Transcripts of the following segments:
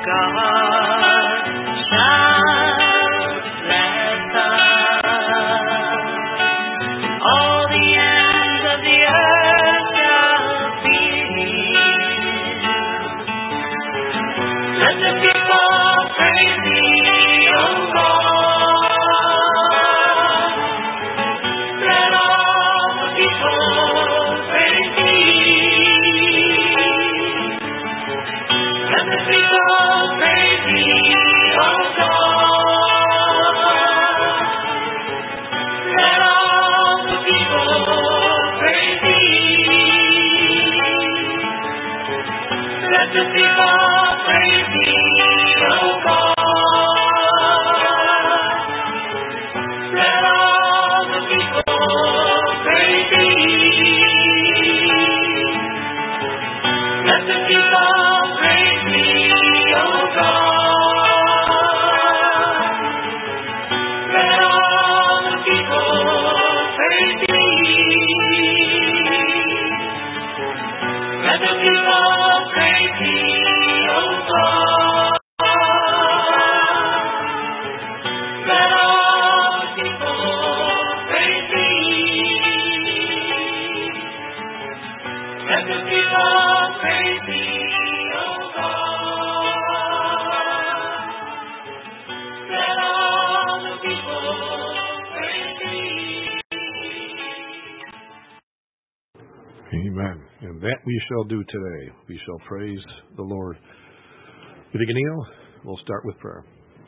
Amen. And that we shall do today. We shall praise the Lord. If you can kneel, we'll start with prayer.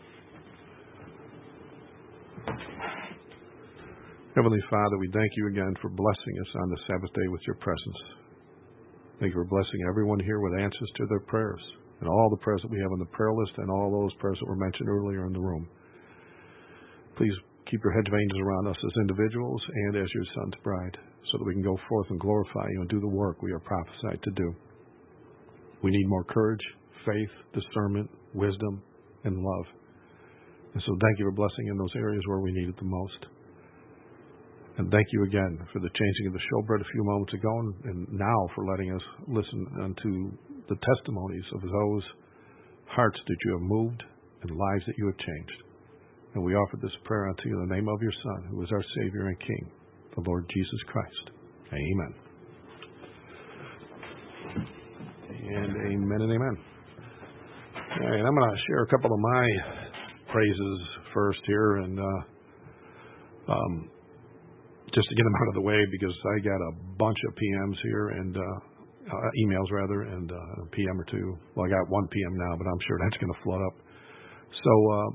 Heavenly Father, we thank you again for blessing us on the Sabbath day with your presence. Thank you for blessing everyone here with answers to their prayers, and all the prayers that we have on the prayer list, and all those prayers that were mentioned earlier in the room. Please keep your hedge of angels around us as individuals and as your Son's bride, so that we can go forth and glorify you and do the work we are prophesied to do. We need more courage, faith, discernment, wisdom, and love. And so thank you for blessing in those areas where we need it the most. And thank you again for the changing of the showbread a few moments ago, and now for letting us listen unto the testimonies of those hearts that you have moved and lives that you have changed. And we offer this prayer unto you in the name of your Son, who is our Savior and King, the Lord Jesus Christ. Amen. And amen and amen. All right, I'm going to share a couple of my praises first here, and just to get them out of the way, because I got a bunch of PMs here, and emails rather, and a PM or two. Well, I got one PM now, but I'm sure that's going to flood up. So,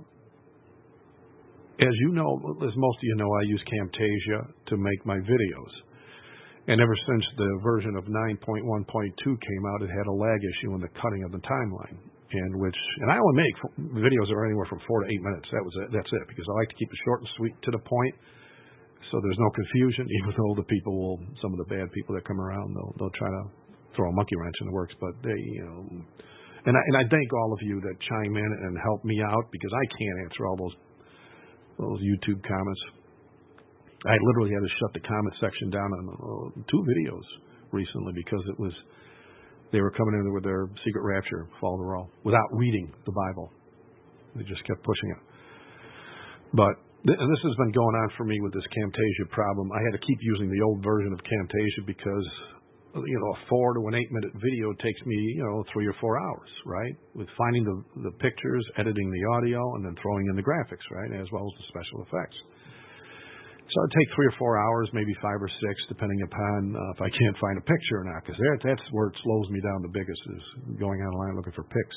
as you know, as most of you know, I use Camtasia to make my videos. And ever since the version of 9.1.2 came out, it had a lag issue in the cutting of the timeline. And I only make videos that are anywhere from 4 to 8 minutes. That's it, because I like to keep it short and sweet to the point, so there's no confusion, even though some of the bad people that come around, they'll try to throw a monkey wrench in the works. But they, and I thank all of you that chime in and help me out, because I can't answer all those YouTube comments. I literally had to shut the comment section down on 2 videos recently, because they were coming in with their secret rapture, fall to roll, without reading the Bible. They just kept pushing it. But this has been going on for me with this Camtasia problem. I had to keep using the old version of Camtasia because, a 4 to an 8 minute video takes me, 3 or 4 hours, right? With finding the pictures, editing the audio, and then throwing in the graphics, right? As well as the special effects. So it'd take 3 or 4 hours, maybe 5 or 6, depending upon if I can't find a picture or not, because that's where it slows me down the biggest, is going online looking for pics.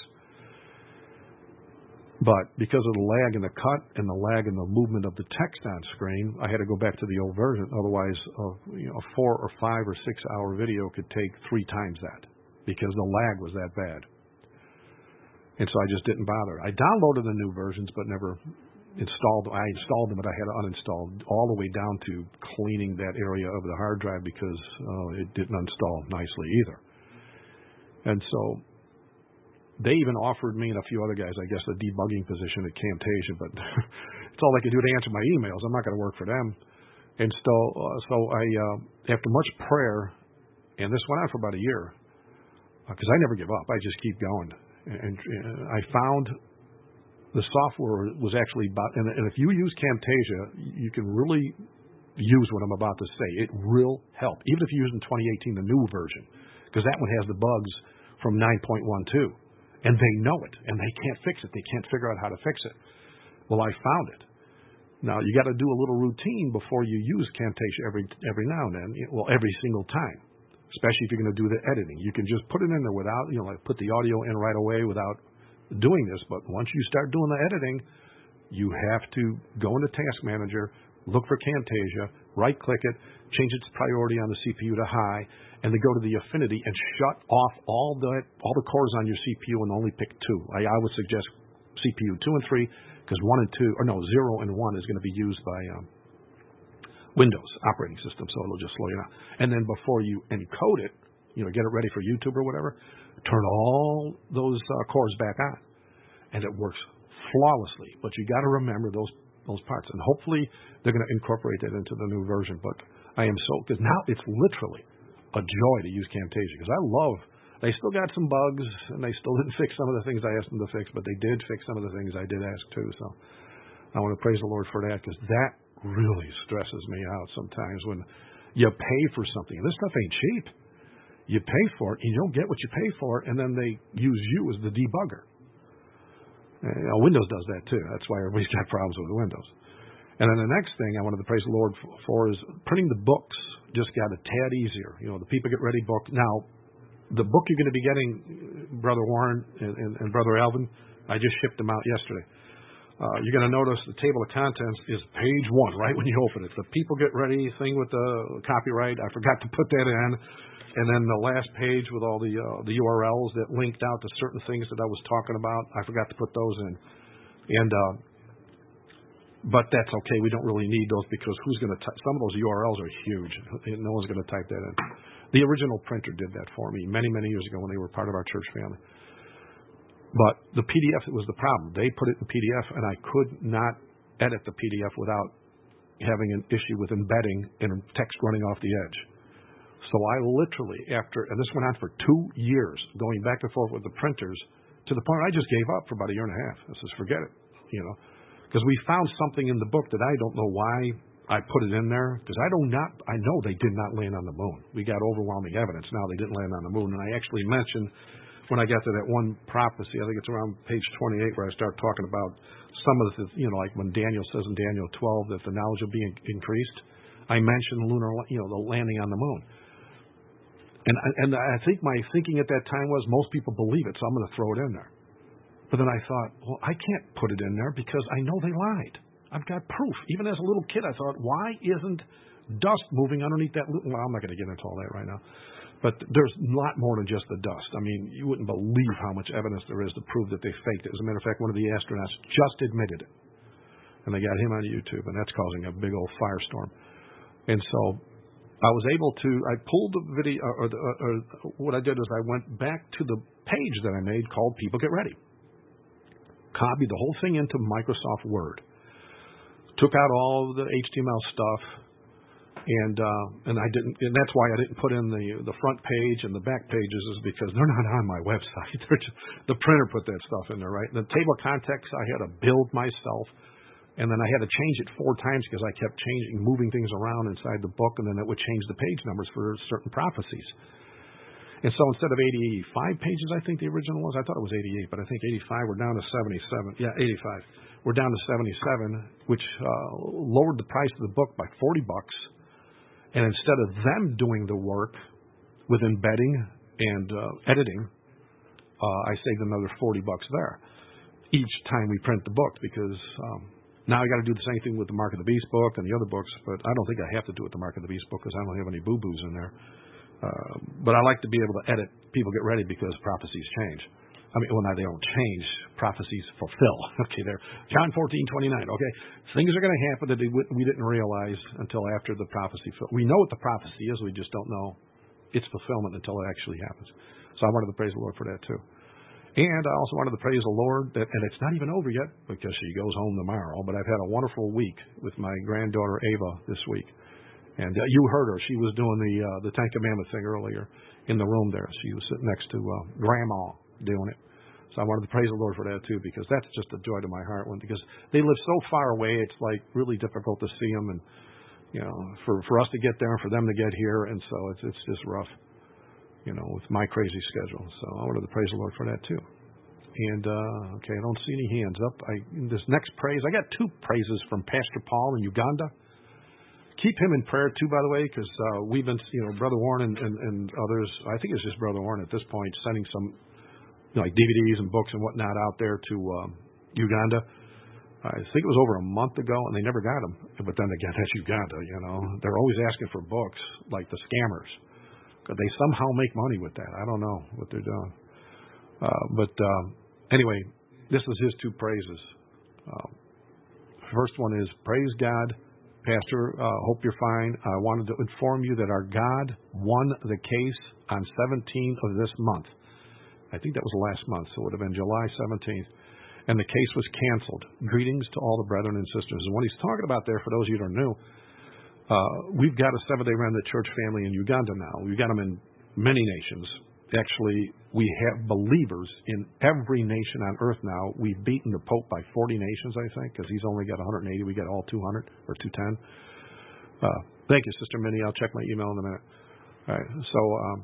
But because of the lag in the cut and the lag in the movement of the text on screen, I had to go back to the old version. Otherwise, a 4 or 5 or 6 hour video could take 3 times that, because the lag was that bad. And so I just didn't bother. I downloaded the new versions, but never installed. I installed them, but I had to uninstall all the way down to cleaning that area of the hard drive, because it didn't install nicely either. And so they even offered me and a few other guys, I guess, a debugging position at Camtasia, but it's all they could do to answer my emails. I'm not going to work for them. And so I, after much prayer, and this went on for about a year, because I never give up. I just keep going. And I found the software was actually about, and if you use Camtasia, you can really use what I'm about to say. It will help, even if you use in 2018 the new version, because that one has the bugs from 9.12, and they know it, and they can't fix it. They can't figure out how to fix it. Well, I found it. Now, you got to do a little routine before you use Camtasia every now and then, well, every single time, especially if you're going to do the editing. You can just put it in there without, like put the audio in right away without doing this. But once you start doing the editing, you have to go into Task Manager, look for Camtasia, right-click it, change its priority on the CPU to high, and then go to the affinity and shut off all the cores on your CPU and only pick two. I would suggest CPU 2 and 3, because 1 and 2, or no, 0 and 1 is going to be used by Windows operating system, so it'll just slow you down. And then before you encode it, get it ready for YouTube or whatever, turn all those cores back on, and it works flawlessly. But you got to remember those parts, and hopefully they're going to incorporate that into the new version. But I am because now it's literally a joy to use Camtasia, because they still got some bugs, and they still didn't fix some of the things I asked them to fix, but they did fix some of the things I did ask too. So I want to praise the Lord for that, because that really stresses me out sometimes when you pay for something. This stuff ain't cheap. You pay for it, and you don't get what you pay for, and then they use you as the debugger. Windows does that too. That's why everybody's got problems with Windows. And then the next thing I wanted to praise the Lord for is printing the books just got a tad easier. The People Get Ready book. Now, the book you're going to be getting, Brother Warren and Brother Alvin, I just shipped them out yesterday. You're going to notice the table of contents is page 1, right when you open it. The People Get Ready thing with the copyright, I forgot to put that in. And then the last page with all the URLs that linked out to certain things that I was talking about, I forgot to put those in. But that's okay. We don't really need those, because who's going to some of those URLs are huge. No one's going to type that in. The original printer did that for me many, many years ago when they were part of our church family. But the PDF was the problem. They put it in PDF, and I could not edit the PDF without having an issue with embedding and text running off the edge. So I literally, and this went on for 2 years, going back and forth with the printers, to the point I just gave up for about a year and a half. I said, forget it, because we found something in the book that I don't know why I put it in there, because I know they did not land on the moon. We got overwhelming evidence now they didn't land on the moon. And I actually mentioned, when I got to that one prophecy, I think it's around page 28, where I start talking about some of the, like when Daniel says in Daniel 12 that the knowledge will be increased. I mentioned the landing on the moon. And I think my thinking at that time was most people believe it, so I'm going to throw it in there. But then I thought, well, I can't put it in there because I know they lied. I've got proof. Even as a little kid, I thought, why isn't dust moving underneath that? Well, I'm not going to get into all that right now. But there's a lot more than just the dust. I mean, you wouldn't believe how much evidence there is to prove that they faked it. As a matter of fact, one of the astronauts just admitted it. And they got him on YouTube, and that's causing a big old firestorm. And so I was able to, I pulled the video, or what I did is I went back to the page that I made called People Get Ready. Copied the whole thing into Microsoft Word. Took out all the HTML stuff, and I didn't, and that's why I didn't put in the front page and the back pages, is because they're not on my website. The printer put that stuff in there, right? The table of contents I had to build myself. And then I had to change it 4 times because I kept moving things around inside the book, and then it would change the page numbers for certain prophecies. And so instead of 85 pages, I think the original was, I thought it was 88, but I think 85, we're down to 77. Yeah, 85. We're down to 77, which lowered the price of the book by $40. And instead of them doing the work with embedding and editing, I saved another $40 there each time we print the book, because now I got to do the same thing with the Mark of the Beast book and the other books, but I don't think I have to do it with the Mark of the Beast book because I don't have any boo-boos in there. But I like to be able to edit People Get Ready, because prophecies change. I mean, well, now they don't change. Prophecies fulfill. Okay, there. John 14:29. Okay, things are going to happen that we didn't realize until after the prophecy. We know what the prophecy is. We just don't know its fulfillment until it actually happens. So I wanted to praise the Lord for that too. And I also wanted to praise the Lord, and it's not even over yet because she goes home tomorrow, but I've had a wonderful week with my granddaughter Ava this week. And you heard her. She was doing the Ten Commandments thing earlier in the room there. She was sitting next to Grandma doing it. So I wanted to praise the Lord for that too, because that's just a joy to my heart. Because they live so far away, it's like really difficult to see them, and for us to get there and for them to get here, and so it's just rough, with my crazy schedule. So I wanted to praise the Lord for that too. And okay, I don't see any hands up. This next praise, I got two praises from Pastor Paul in Uganda. Keep him in prayer too, by the way, because we've been, Brother Warren and others. I think it's just Brother Warren at this point, sending some like DVDs and books and whatnot out there to Uganda. I think it was over a month ago, and they never got them. But then again, that's Uganda, They're always asking for books, like the scammers. They somehow make money with that. I don't know what they're doing. But anyway, this is his two praises. First one is, praise God, Pastor, hope you're fine. I wanted to inform you that our God won the case on 17th of this month. I think that was last month, so it would have been July 17th. And the case was canceled. Greetings to all the brethren and sisters. And what he's talking about there, for those of you who don't know, we've got a Seventh-day Remnant Church family in Uganda now. We've got them in many nations. Actually, we have believers in every nation on earth now. We've beaten the Pope by 40 nations, I think, because he's only got 180. We got all 200 or 210. Thank you, Sister Minnie. I'll check my email in a minute. All right, so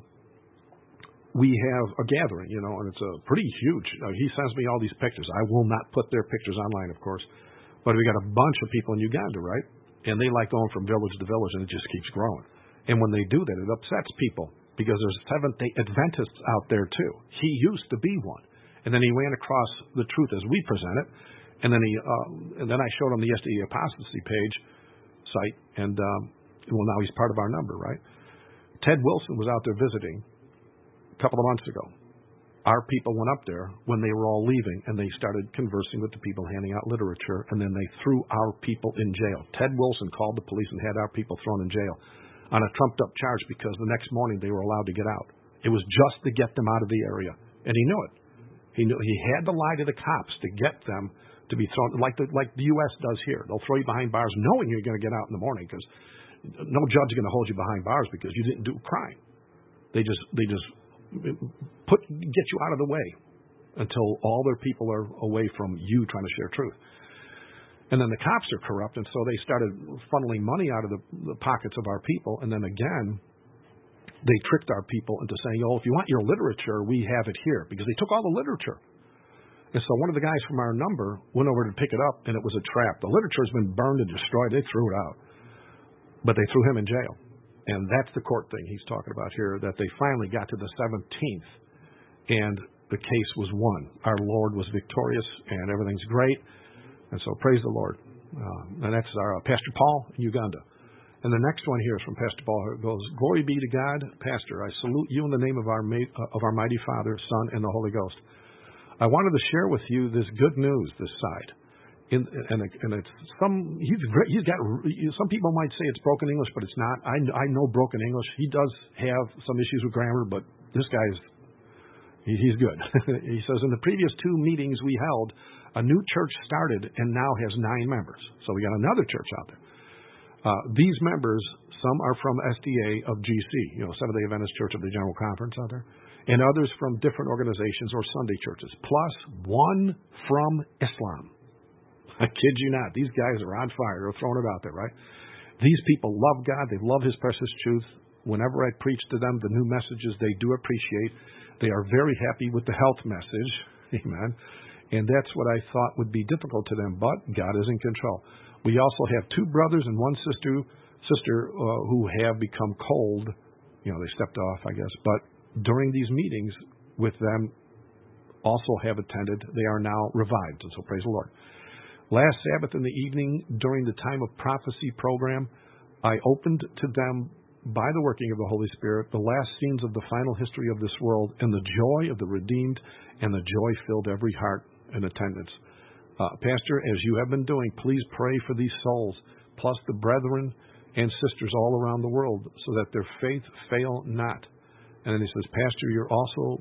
we have a gathering, and it's a pretty huge. He sends me all these pictures. I will not put their pictures online, of course, but we got a bunch of people in Uganda, right? And they like going from village to village, and it just keeps growing. And when they do that, it upsets people, because there's Seventh-day Adventists out there too. He used to be one, and then he ran across the truth as we present it, and then I showed him the SDA apostasy site, and well, now he's part of our number, right? Ted Wilson was out there visiting a couple of months ago. Our people went up there when they were all leaving, and they started conversing with the people, handing out literature, and then they threw our people in jail. Ted Wilson called the police and had our people thrown in jail on a trumped-up charge, because the next morning they were allowed to get out. It was just to get them out of the area, and he knew it. He knew he had to lie to the cops to get them to be thrown, like the U.S. does here. They'll throw you behind bars knowing you're going to get out in the morning, because no judge is going to hold you behind bars because you didn't do a crime. They just get you out of the way until all their people are away from you trying to share truth. And then the cops are corrupt, and so they started funneling money out of the pockets of our people. And then again, they tricked our people into saying, if you want your literature, we have it here, because they took all the literature. And so one of the guys from our number went over to pick it up, and it was a trap. The literature's been burned and destroyed. They threw it out. But they threw him in jail. And that's the court thing he's talking about here, that they finally got to the 17th, and the case was won. Our Lord was victorious, and everything's great. And so praise the Lord. And that's our Pastor Paul in Uganda. And the next one here is from Pastor Paul. It goes, glory be to God, Pastor. I salute you in the name of our mighty Father, Son, and the Holy Ghost. I wanted to share with you this good news this side. And it's he's got, some people might say it's broken English, but it's not. I know broken English. He does have some issues with grammar, but this guy's he's good. He says, in the previous 2 meetings we held, a new church started and now has 9 members. So we got another church out there. These members, some are from SDA of GC, Seventh-day Adventist Church of the General Conference out there, and others from different organizations or Sunday churches, plus one from Islam. I kid you not. These guys are on fire. They're throwing it out there, right? These people love God. They love His precious truth. Whenever I preach to them the new messages, they do appreciate. They are very happy with the health message. Amen. And that's what I thought would be difficult to them, but God is in control. We also have 2 brothers and 1 sister who have become cold. They stepped off, I guess. But during these meetings with them, also have attended. They are now revived, and so praise the Lord. Last Sabbath in the evening, during the time of prophecy program, I opened to them, by the working of the Holy Spirit, the last scenes of the final history of this world, and the joy of the redeemed, and the joy filled every heart in attendance. Pastor, as you have been doing, please pray for these souls, plus the brethren and sisters all around the world, so that their faith fail not. And then he says, Pastor, you're also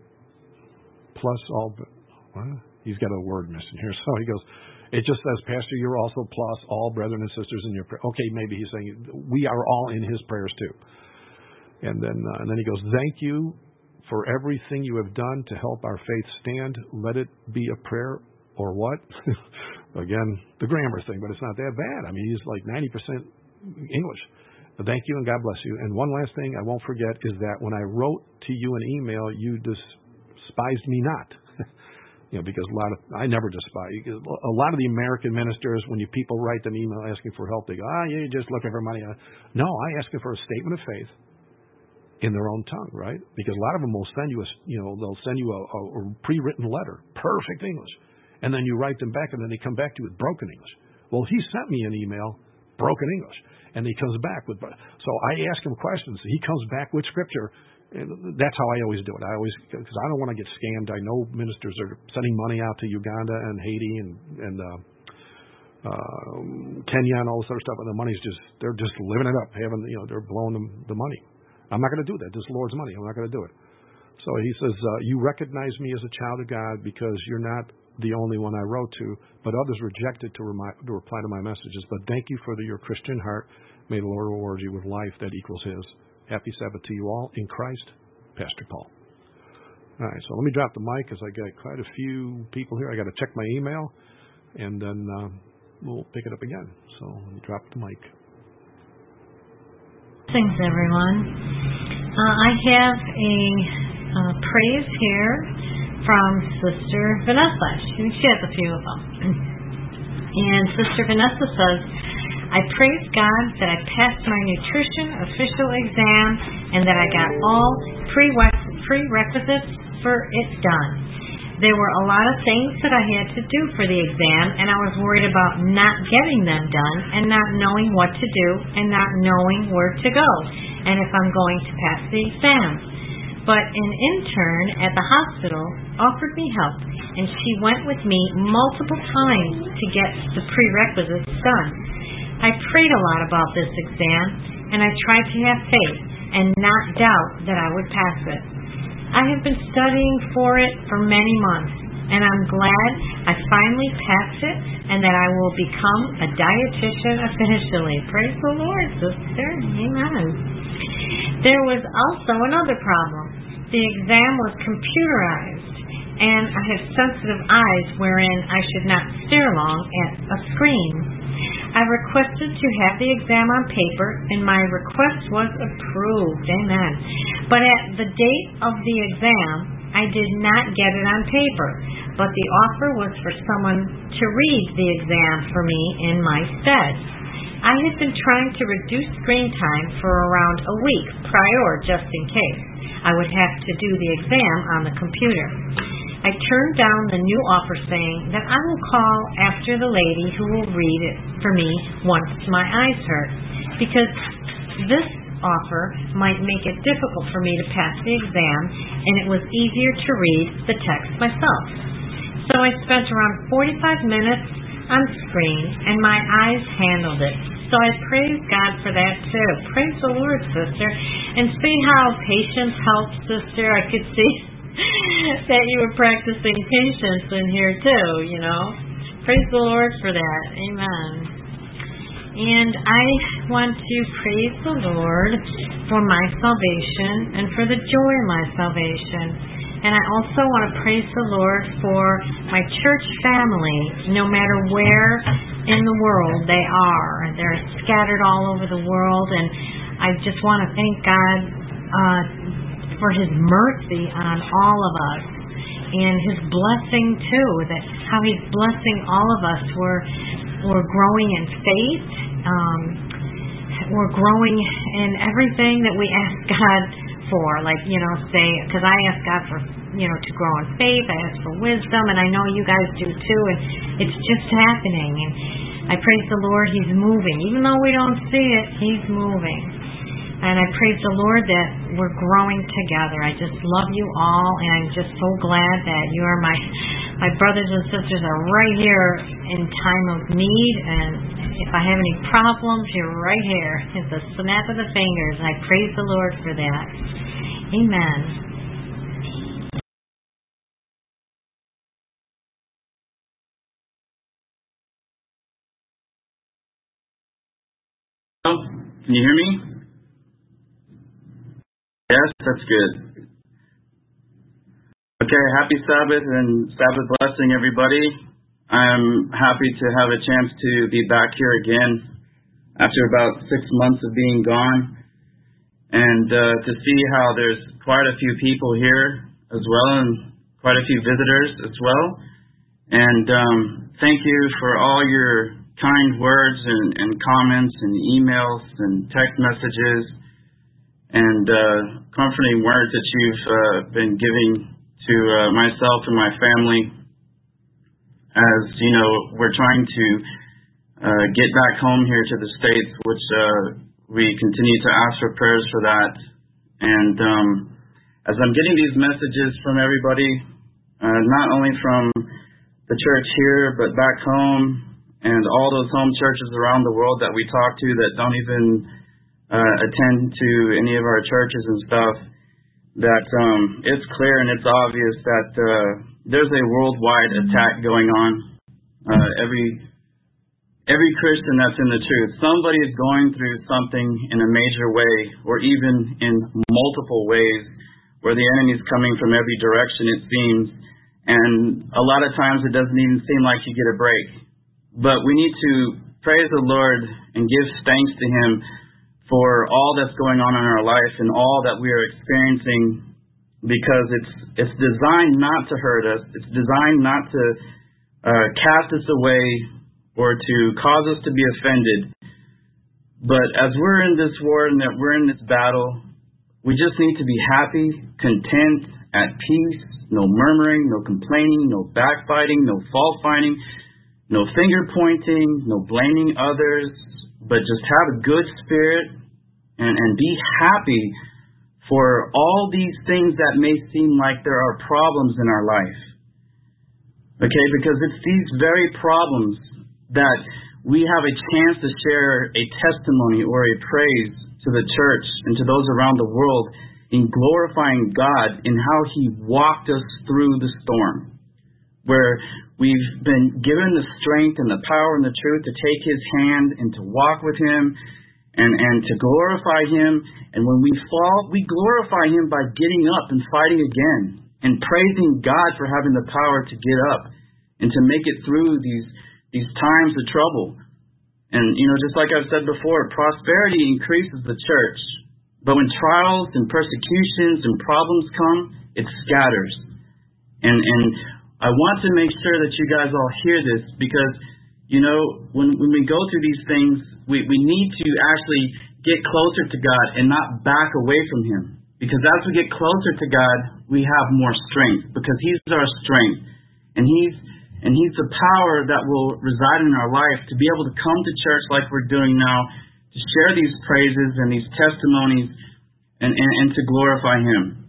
plus all... What? He's got a word missing here. So he goes, it just says, Pastor, you're also plus all brethren and sisters in your prayer. Okay, maybe he's saying we are all in his prayers too. And then he goes, thank you for everything you have done to help our faith stand. Let it be a prayer or what? Again, the grammar thing, but it's not that bad. I mean, he's like 90% English. Thank you and God bless you. And one last thing I won't forget is that when I wrote to you an email, you despised me not. Because I never despise. A lot of the American ministers, when people write an email asking for help, they go, you're just looking for money. No, I ask them for a statement of faith in their own tongue, right? Because a lot of them will send you they'll send you a pre-written letter, perfect English, and then you write them back, and then they come back to you with broken English. Well, he sent me an email, broken English, and he comes back with. So I ask him questions. He comes back with scripture. And that's how I always do it. Because I don't want to get scammed. I know ministers are sending money out to Uganda and Haiti and Kenya and all this other stuff, and the money's they're just living it up, they're blowing the money. I'm not going to do that. This is the Lord's money. I'm not going to do it. So he says, you recognize me as a child of God because you're not the only one I wrote to, but others rejected to reply to my messages. But thank you for your Christian heart. May the Lord reward you with life that equals his. Happy Sabbath to you all in Christ, Pastor Paul. All right, so let me drop the mic because I got quite a few people here. I got to check my email, and then we'll pick it up again. So let me drop the mic. Thanks, everyone. I have a praise here from Sister Vanessa. She has a few of them. And Sister Vanessa says, I praise God that I passed my nutrition official exam and that I got all prerequisites for it done. There were a lot of things that I had to do for the exam, and I was worried about not getting them done and not knowing what to do and not knowing where to go and if I'm going to pass the exam. But an intern at the hospital offered me help, and she went with me multiple times to get the prerequisites done. I prayed a lot about this exam, and I tried to have faith and not doubt that I would pass it. I have been studying for it for many months, and I'm glad I finally passed it and that I will become a dietitian officially. Praise the Lord, sister. Amen. There was also another problem. The exam was computerized, and I have sensitive eyes wherein I should not stare long at a screen. I requested to have the exam on paper, and my request was approved. Amen. But at the date of the exam, I did not get it on paper, but the offer was for someone to read the exam for me in my stead. I had been trying to reduce screen time for around a week prior, just in case I would have to do the exam on the computer. I turned down the new offer saying that I will call after the lady who will read it for me once my eyes hurt, because this offer might make it difficult for me to pass the exam, and it was easier to read the text myself. So I spent around 45 minutes on screen, and my eyes handled it. So I praise God for that too. Praise the Lord, sister. And see how patience helps, sister. I could see that you were practicing patience in here too, Praise the Lord for that. Amen. And I want to praise the Lord for my salvation and for the joy of my salvation. And I also want to praise the Lord for my church family, no matter where in the world they are. They're scattered all over the world, and I just want to thank God for His mercy on all of us and His blessing too, that how He's blessing all of us. We're growing in faith. We're growing in everything that we ask God for, because I ask God for, to grow in faith. I ask for wisdom, and I know you guys do too, and it's just happening. And I praise the Lord, He's moving. Even though we don't see it, He's moving. And I praise the Lord that we're growing together. I just love you all, and I'm just so glad that you are my brothers and sisters are right here in time of need, and if I have any problems, you're right here. It's a snap of the fingers, and I praise the Lord for that. Amen. Can you hear me? Yes, that's good. Okay, happy Sabbath and Sabbath blessing, everybody. I'm happy to have a chance to be back here again after about 6 months of being gone, and to see how there's quite a few people here as well, and quite a few visitors as well. And thank you for all your kind words and comments and emails and text messages and comforting words that you've been giving to myself and my family, as you know, we're trying to get back home here to the States, which we continue to ask for prayers for that. And as I'm getting these messages from everybody, not only from the church here, but back home and all those home churches around the world that we talk to that don't even attend to any of our churches and stuff, that it's clear and it's obvious that there's a worldwide attack going on. Every Christian that's in the truth, somebody is going through something in a major way, or even in multiple ways, where the enemy's coming from every direction, it seems. And a lot of times it doesn't even seem like you get a break. But we need to praise the Lord and give thanks to Him for all that's going on in our life and all that we are experiencing, because it's designed not to hurt us. It's designed not to cast us away or to cause us to be offended. But as we're in this war and that we're in this battle, we just need to be happy, content, at peace, no murmuring, no complaining, no backbiting, no fault finding, no finger pointing, no blaming others, but just have a good spirit and be happy for all these things that may seem like there are problems in our life. Okay, because it's these very problems that we have a chance to share a testimony or a praise to the church and to those around the world in glorifying God in how He walked us through the storm, where we've been given the strength and the power and the truth to take His hand and to walk with Him and to glorify Him. And when we fall, we glorify Him by getting up and fighting again and praising God for having the power to get up and to make it through these times of trouble. And, you know, just like I've said before, prosperity increases the church. But when trials and persecutions and problems come, it scatters. And I want to make sure that you guys all hear this, because, you know, when we go through these things, we need to actually get closer to God and not back away from Him. Because as we get closer to God, we have more strength, because He's our strength. And He's the power that will reside in our life to be able to come to church like we're doing now, to share these praises and these testimonies and to glorify Him.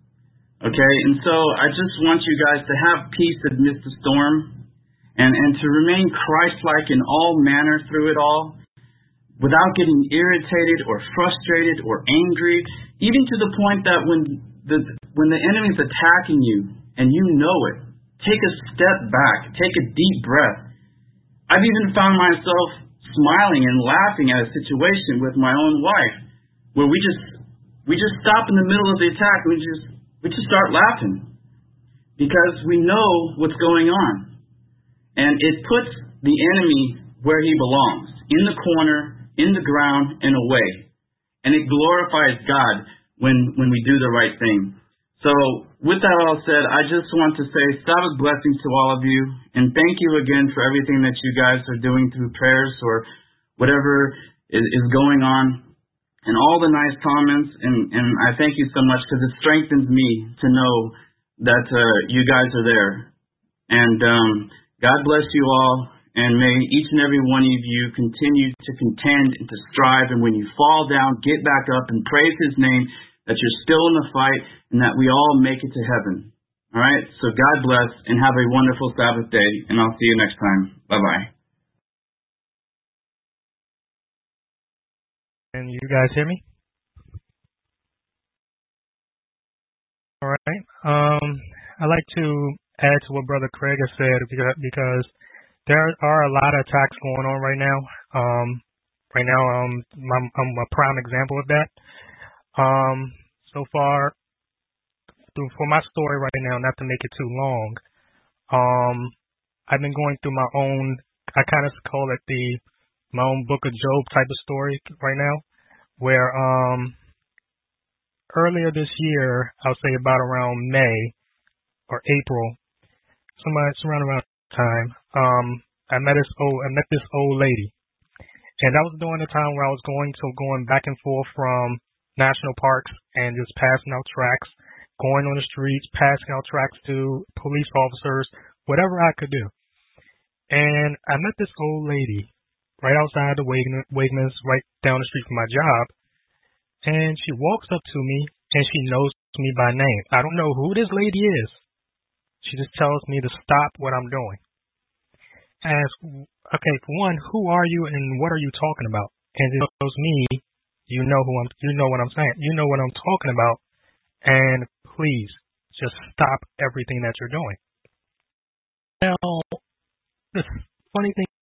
Okay, and so I just want you guys to have peace amidst the storm and to remain Christ-like in all manner through it all, without getting irritated or frustrated or angry, even to the point that when the enemy's attacking you and you know it, take a step back, take a deep breath. I've even found myself smiling and laughing at a situation with my own wife, where we just stop in the middle of the attack. We just start laughing because we know what's going on, and it puts the enemy where he belongs, in the corner, in the ground, and away, and it glorifies God when we do the right thing. So with that all said, I just want to say Sabbath blessings to all of you, and thank you again for everything that you guys are doing through prayers or whatever is going on, and all the nice comments, and I thank you so much, because it strengthens me to know that you guys are there. And God bless you all, and may each and every one of you continue to contend and to strive, and when you fall down, get back up and praise His name, that you're still in the fight, and that we all make it to heaven. All right? So God bless, and have a wonderful Sabbath day, and I'll see you next time. Bye-bye. Can you guys hear me? All right. I'd like to add to what Brother Craig has said, because there are a lot of attacks going on right now. I'm a prime example of that. So far, for my story right now, not to make it too long. I've been going through my own, I kind of call it my own Book of Job type of story right now, where earlier this year, I'll say about around May or April, it's around time, I met this old lady, and that was during the time where I was going back and forth from national parks and just passing out tracts, going on the streets, passing out tracts to police officers, whatever I could do. And I met this old lady right outside the Wegmans, right down the street from my job, and she walks up to me and she knows me by name. I don't know who this lady is. She just tells me to stop what I'm doing. I ask, okay, for one, who are you and what are you talking about? And she tells me, you know what I'm saying. You know what I'm talking about. And please just stop everything that you're doing. Now, the funny thing,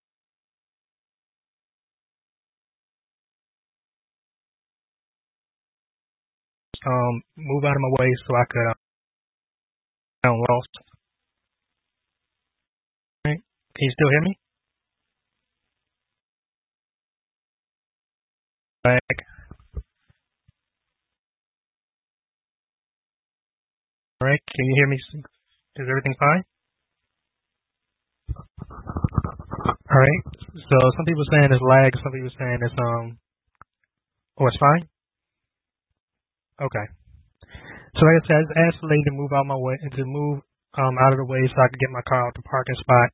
move out of my way so I could, I'm lost. Right? Can you still hear me? Back. All right. Can you hear me? Is everything fine? All right. So some people saying it's lag. Some people saying it's it's fine. Okay. So like I said, I just asked the lady to move out my way and to move out of the way so I could get my car out the parking spot.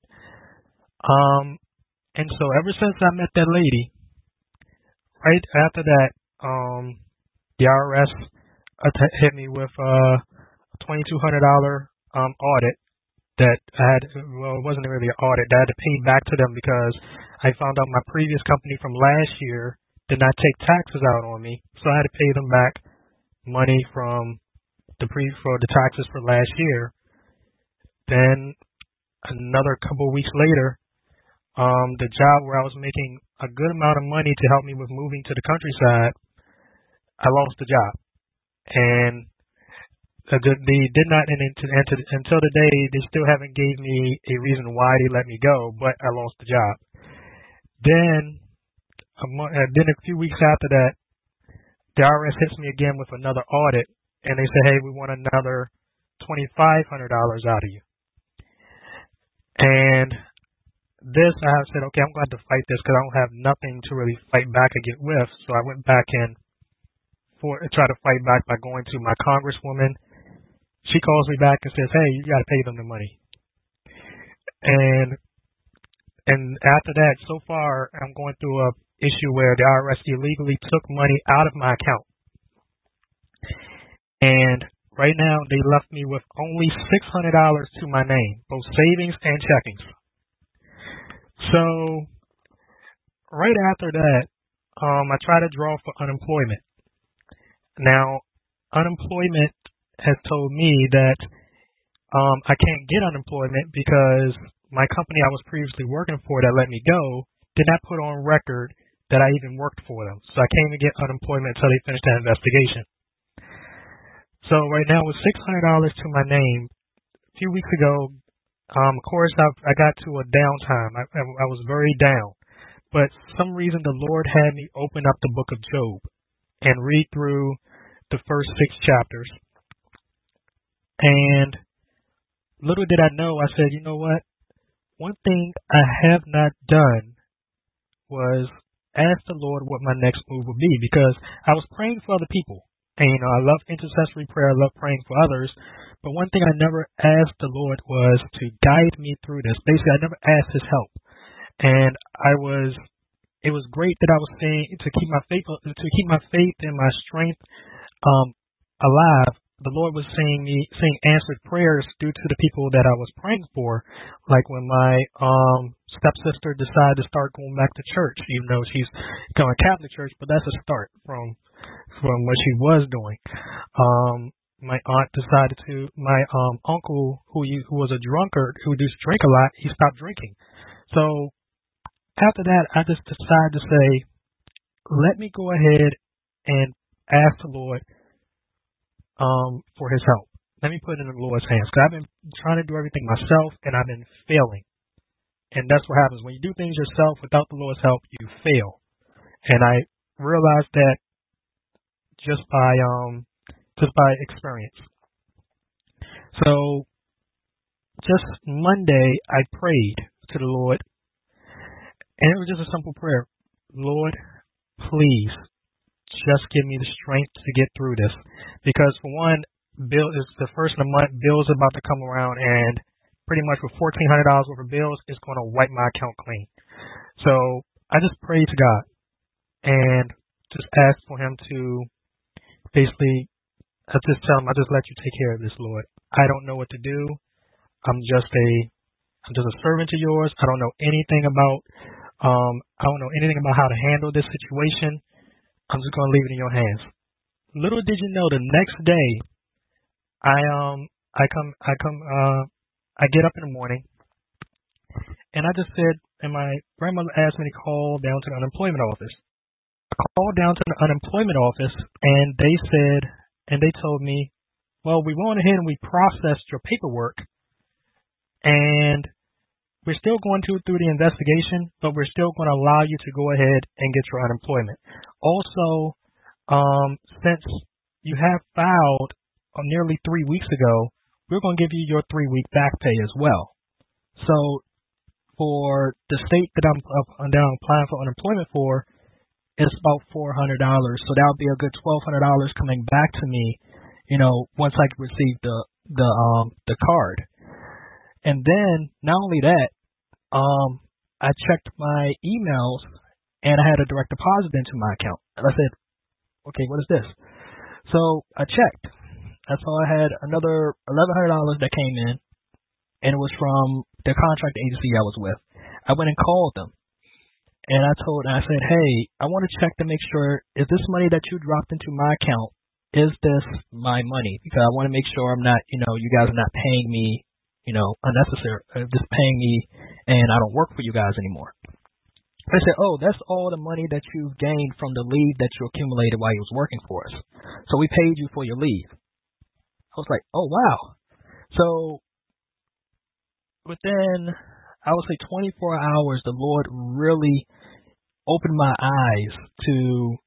And so ever since I met that lady, right after that, the IRS hit me with a $2,200 audit that I had. Well, it wasn't really an audit. I had to pay back to them because I found out my previous company from last year did not take taxes out on me, so I had to pay them back money from for the taxes for last year. Then another couple of weeks later, the job where I was making a good amount of money to help me with moving to the countryside, I lost the job. And they did not, and until today, they still haven't gave me a reason why they let me go, but I lost the job. Then a few weeks after that, the IRS hits me again with another audit, and they say, hey, we want another $2,500 out of you. And this, I said, okay, I'm going to have to fight this because I don't have nothing to really fight back against with. So I went back and try to fight back by going to my congresswoman. She calls me back and says, hey, you got to pay them the money. And after that, so far, I'm going through a issue where the IRS illegally took money out of my account. And right now, they left me with only $600 to my name, both savings and checkings. So right after that, I try to draw for unemployment. Now, unemployment has told me that I can't get unemployment because my company I was previously working for that let me go did not put on record that I even worked for them. So I can't even get unemployment until they finish that investigation. So right now with $600 to my name, a few weeks ago, of course I got to a downtime. I was very down. But for some reason the Lord had me open up the book of Job and read through the first 6 chapters. And little did I know, I said, you know what? One thing I have not done was ask the Lord what my next move would be, because I was praying for other people. And, I love intercessory prayer. I love praying for others. But one thing I never asked the Lord was to guide me through this. Basically, I never asked His help. And it was great that I was saying to keep my faith and my strength alive. The Lord was saying answered prayers due to the people that I was praying for. Like when my stepsister decided to start going back to church, even though she's going to Catholic church, but that's a start from what she was doing. My aunt decided to. My uncle, who was a drunkard, who used to drink a lot, he stopped drinking. So after that, I just decided to say, let me go ahead and ask the Lord, for his help. Let me put it in the Lord's hands. Because I've been trying to do everything myself, and I've been failing. And that's what happens. When you do things yourself without the Lord's help, you fail. And I realized that just by experience. So just Monday, I prayed to the Lord, and it was just a simple prayer. Lord, please just give me the strength to get through this. Because for one, bill is the first of the month, bills about to come around, and pretty much with $1,400 worth of bills, it's going to wipe my account clean. So I just prayed to God and just asked for him to basically, I just tell him, I just let you take care of this, Lord. I don't know what to do. I'm just a servant to yours. I don't know anything about how to handle this situation. I'm just going to leave it in your hands. Little did you know, the next day, I get up in the morning, and I just said, and my grandmother asked me to call down to the unemployment office. I called down to the unemployment office, and they told me, well, we went ahead and we processed your paperwork, and we're still going through the investigation, but we're still going to allow you to go ahead and get your unemployment. Also, since you have filed nearly 3 weeks ago, we're going to give you your 3-week back pay as well. So for the state that I'm applying for unemployment for, it's about $400. So that'll be a good $1,200 coming back to me, once I receive the card. And then not only that, I checked my emails and I had a direct deposit into my account. And I said, okay, what is this? So I checked. I saw I had another $1,100 that came in, and it was from the contract agency I was with. I went and called them, and I said, hey, I want to check to make sure, is this money that you dropped into my account, is this my money? Because I want to make sure I'm not, you guys are not paying me, unnecessary, just paying me, and I don't work for you guys anymore. They said, oh, that's all the money that you gained from the leave that you accumulated while you was working for us. So we paid you for your leave. I was like, oh, wow. So within, I would say 24 hours, the Lord really opened my eyes to,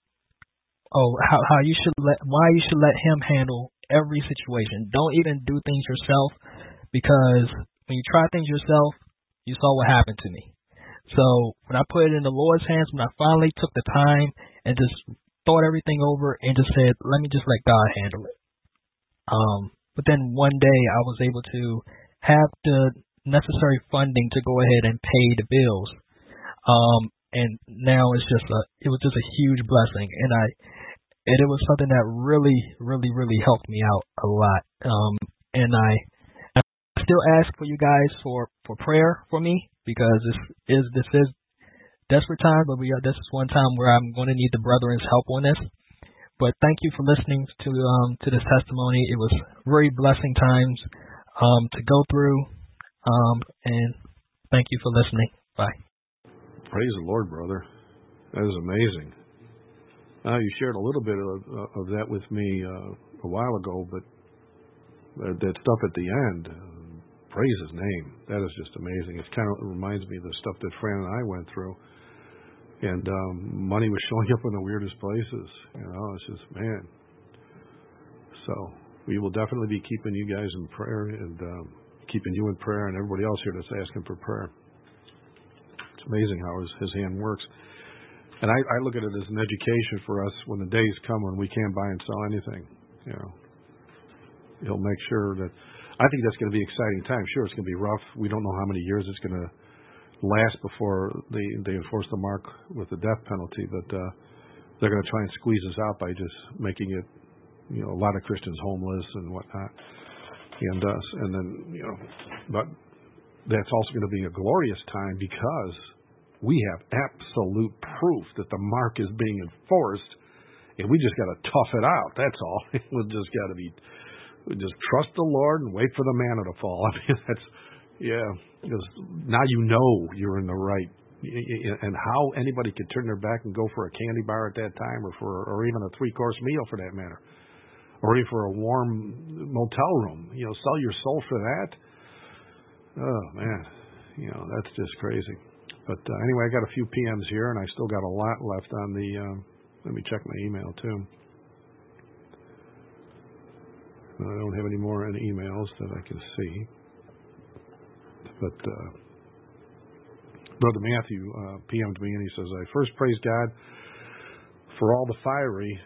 why you should let him handle every situation. Don't even do things yourself, because when you try things yourself, you saw what happened to me. So when I put it in the Lord's hands, when I finally took the time and just thought everything over and just said, let me just let God handle it. But then one day I was able to have the necessary funding to go ahead and pay the bills. And now it was just a huge blessing. And it was something that really, really, really helped me out a lot. And I still ask for you guys for prayer for me, because this is desperate time, but this is one time where I'm going to need the brethren's help on this. But thank you for listening to this testimony. It was very blessing times to go through, and thank you for listening. Bye. Praise the Lord, brother. That is amazing. You shared a little bit of that with me a while ago, but that stuff at the end, praise his name. That is just amazing. It reminds me of the stuff that Fran and I went through. And money was showing up in the weirdest places. It's just, man. So we will definitely be keeping you guys in prayer, and keeping you in prayer, and everybody else here that's asking for prayer. It's amazing how his hand works. And I look at it as an education for us when the days come when we can't buy and sell anything. He'll make sure that. I think that's going to be an exciting time. Sure, it's going to be rough. We don't know how many years it's going to last before they enforce the mark with the death penalty, but they're going to try and squeeze us out by just making it, a lot of Christians homeless and whatnot, and then but that's also going to be a glorious time, because we have absolute proof that the mark is being enforced, and we just got to tough it out. That's all. We just trust the Lord and wait for the manna to fall. I mean, because now you're in the right, and how anybody could turn their back and go for a candy bar at that time, or even a 3-course meal for that matter. or even for a warm motel room. Sell your soul for that? Oh, man. That's just crazy. But anyway, I got a few PMs here, and I still got a lot left on the, let me check my email, too. I don't have any more emails that I can see. But Brother Matthew PM'd me, and he says, I first praise God for all the fiery,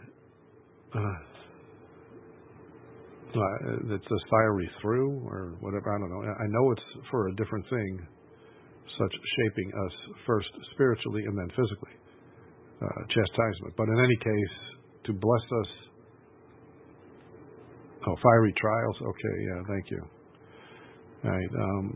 it says fiery through, or whatever, I don't know. I know it's for a different thing, such shaping us first spiritually and then physically, chastisement. But in any case, to bless us, fiery trials, okay, yeah, thank you. All right,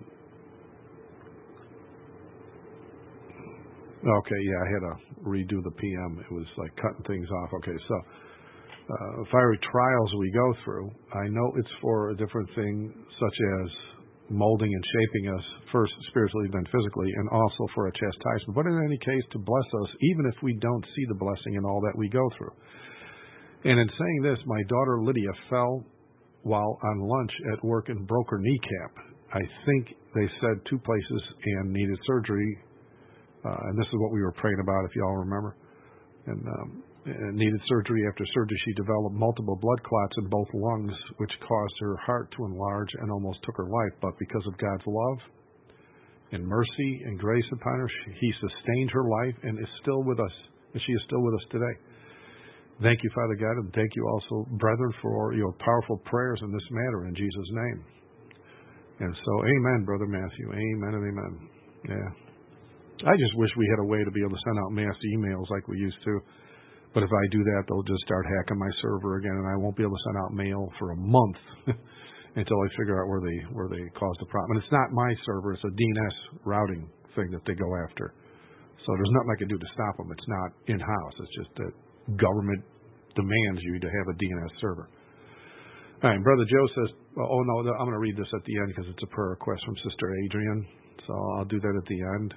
okay, yeah, I had to redo the PM. It was like cutting things off. Okay, so fiery trials we go through, I know it's for a different thing, such as molding and shaping us first spiritually, then physically, and also for a chastisement. But in any case, to bless us, even if we don't see the blessing in all that we go through. And in saying this, my daughter Lydia fell while on lunch at work and broke her kneecap. I think they said 2 places and needed surgery. And this is what we were praying about, if you all remember. And needed surgery. After surgery, she developed multiple blood clots in both lungs, which caused her heart to enlarge and almost took her life. But because of God's love and mercy and grace upon her, He sustained her life and is still with us. And she is still with us today. Thank you, Father God, and thank you also, brethren, for your powerful prayers in this matter, in Jesus' name. And so, amen, Brother Matthew. Amen and amen. Yeah. I just wish we had a way to be able to send out mass emails like we used to. But if I do that, they'll just start hacking my server again, and I won't be able to send out mail for a month until I figure out where they caused the problem. And it's not my server; it's a DNS routing thing that they go after. So there's nothing I can do to stop them. It's not in-house. It's just that government demands you to have a DNS server. All right, Brother Joe says, "Oh no, I'm going to read this at the end because it's a prayer request from Sister Adrian. So I'll do that at the end,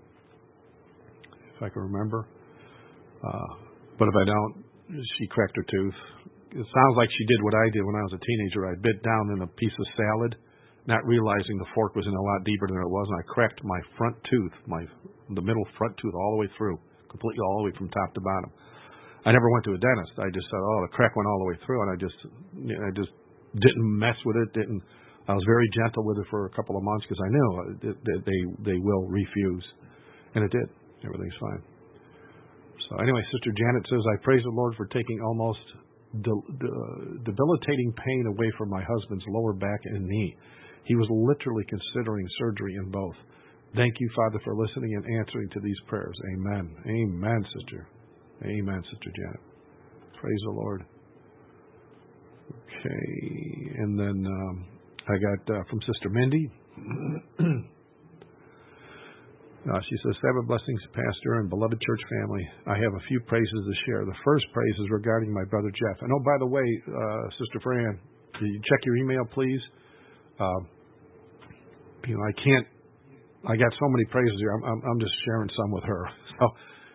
if I can remember." But if I don't, she cracked her tooth. It sounds like she did what I did when I was a teenager. I bit down in a piece of salad, not realizing the fork was in a lot deeper than it was, and I cracked my front tooth, the middle front tooth, all the way through, completely all the way from top to bottom. I never went to a dentist. I just said, the crack went all the way through, and I just didn't mess with it. I was very gentle with it for a couple of months because I knew they will refuse, and it did. Everything's fine. So anyway, Sister Janet says, I praise the Lord for taking almost debilitating pain away from my husband's lower back and knee. He was literally considering surgery in both. Thank you, Father, for listening and answering to these prayers. Amen. Amen, Sister. Amen, Sister Janet. Praise the Lord. Okay. And then I got from Sister Mindy. She says, Sabbath blessings, Pastor and beloved church family. I have a few praises to share. The first praise is regarding my brother Jeff. And by the way, Sister Fran, can you check your email, please? I got so many praises here. I'm just sharing some with her. So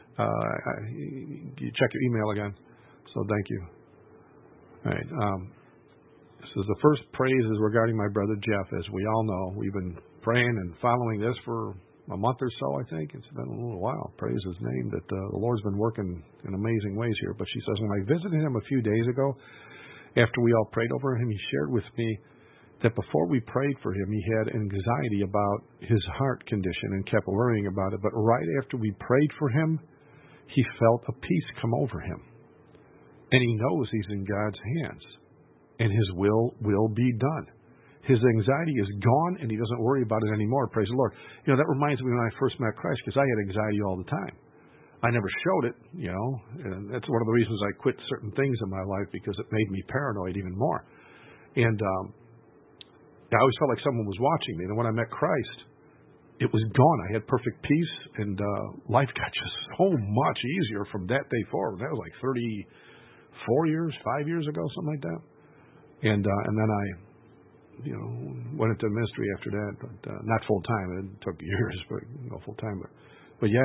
you check your email again. So thank you. All right. So the first praise is regarding my brother Jeff. As we all know, we've been praying and following this for a month or so, I think. It's been a little while. Praise His name that the Lord's been working in amazing ways here. But she says, when I visited him a few days ago, after we all prayed over him, he shared with me that before we prayed for him, he had anxiety about his heart condition and kept worrying about it. But right after we prayed for him, he felt a peace come over him. And he knows he's in God's hands. And His will be done. His anxiety is gone, and he doesn't worry about it anymore. Praise the Lord. That reminds me when I first met Christ, because I had anxiety all the time. I never showed it, and that's one of the reasons I quit certain things in my life, because it made me paranoid even more. And I always felt like someone was watching me. And when I met Christ, it was gone. I had perfect peace, and life got just so much easier from that day forward. That was like 5 years ago, something like that. And then I went into ministry after that, but not full time. It took years, but full time. But yeah,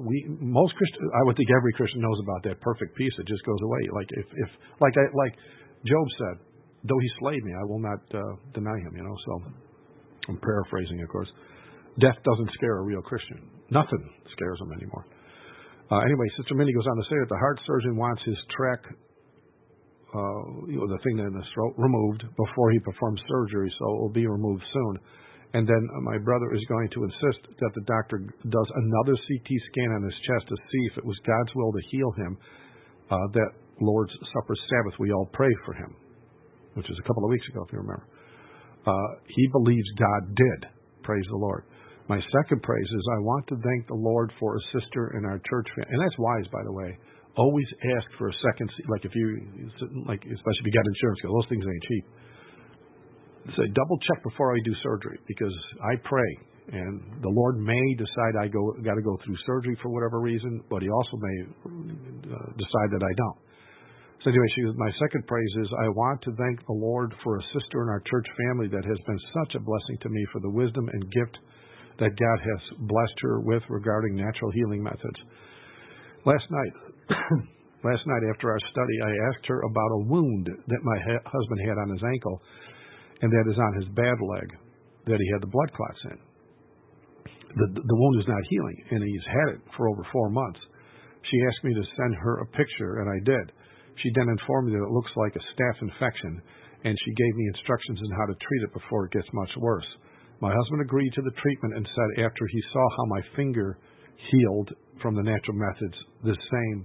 most Christians, I would think every Christian knows about that perfect peace. It just goes away. Like Job said, though he slayed me, I will not deny him, So I'm paraphrasing, of course. Death doesn't scare a real Christian. Nothing scares him anymore. Anyway, Sister Mindy goes on to say that the heart surgeon wants his tract, the thing in the throat, removed before he performs surgery, so it will be removed soon. And then my brother is going to insist that the doctor does another CT scan on his chest to see if it was God's will to heal him. That Lord's Supper Sabbath, we all prayed for him, which is a couple of weeks ago, if you remember. He believes God did. Praise the Lord. My second praise is I want to thank the Lord for a sister in our church family. And that's wise, by the way. Always ask for a second, like if you, especially if you got insurance, because those things ain't cheap. Say, double check before I do surgery, because I pray, and the Lord may decide I got to go through surgery for whatever reason, but He also may decide that I don't. So anyway, my second praise is I want to thank the Lord for a sister in our church family that has been such a blessing to me for the wisdom and gift that God has blessed her with regarding natural healing methods. Last night after our study, I asked her about a wound that my husband had on his ankle, and that is on his bad leg, that he had the blood clots in. The wound is not healing, and he's had it for over 4 months. She asked me to send her a picture, and I did. She then informed me that it looks like a staph infection, and she gave me instructions on how to treat it before it gets much worse. My husband agreed to the treatment and said after he saw how my finger healed from the natural methods, this same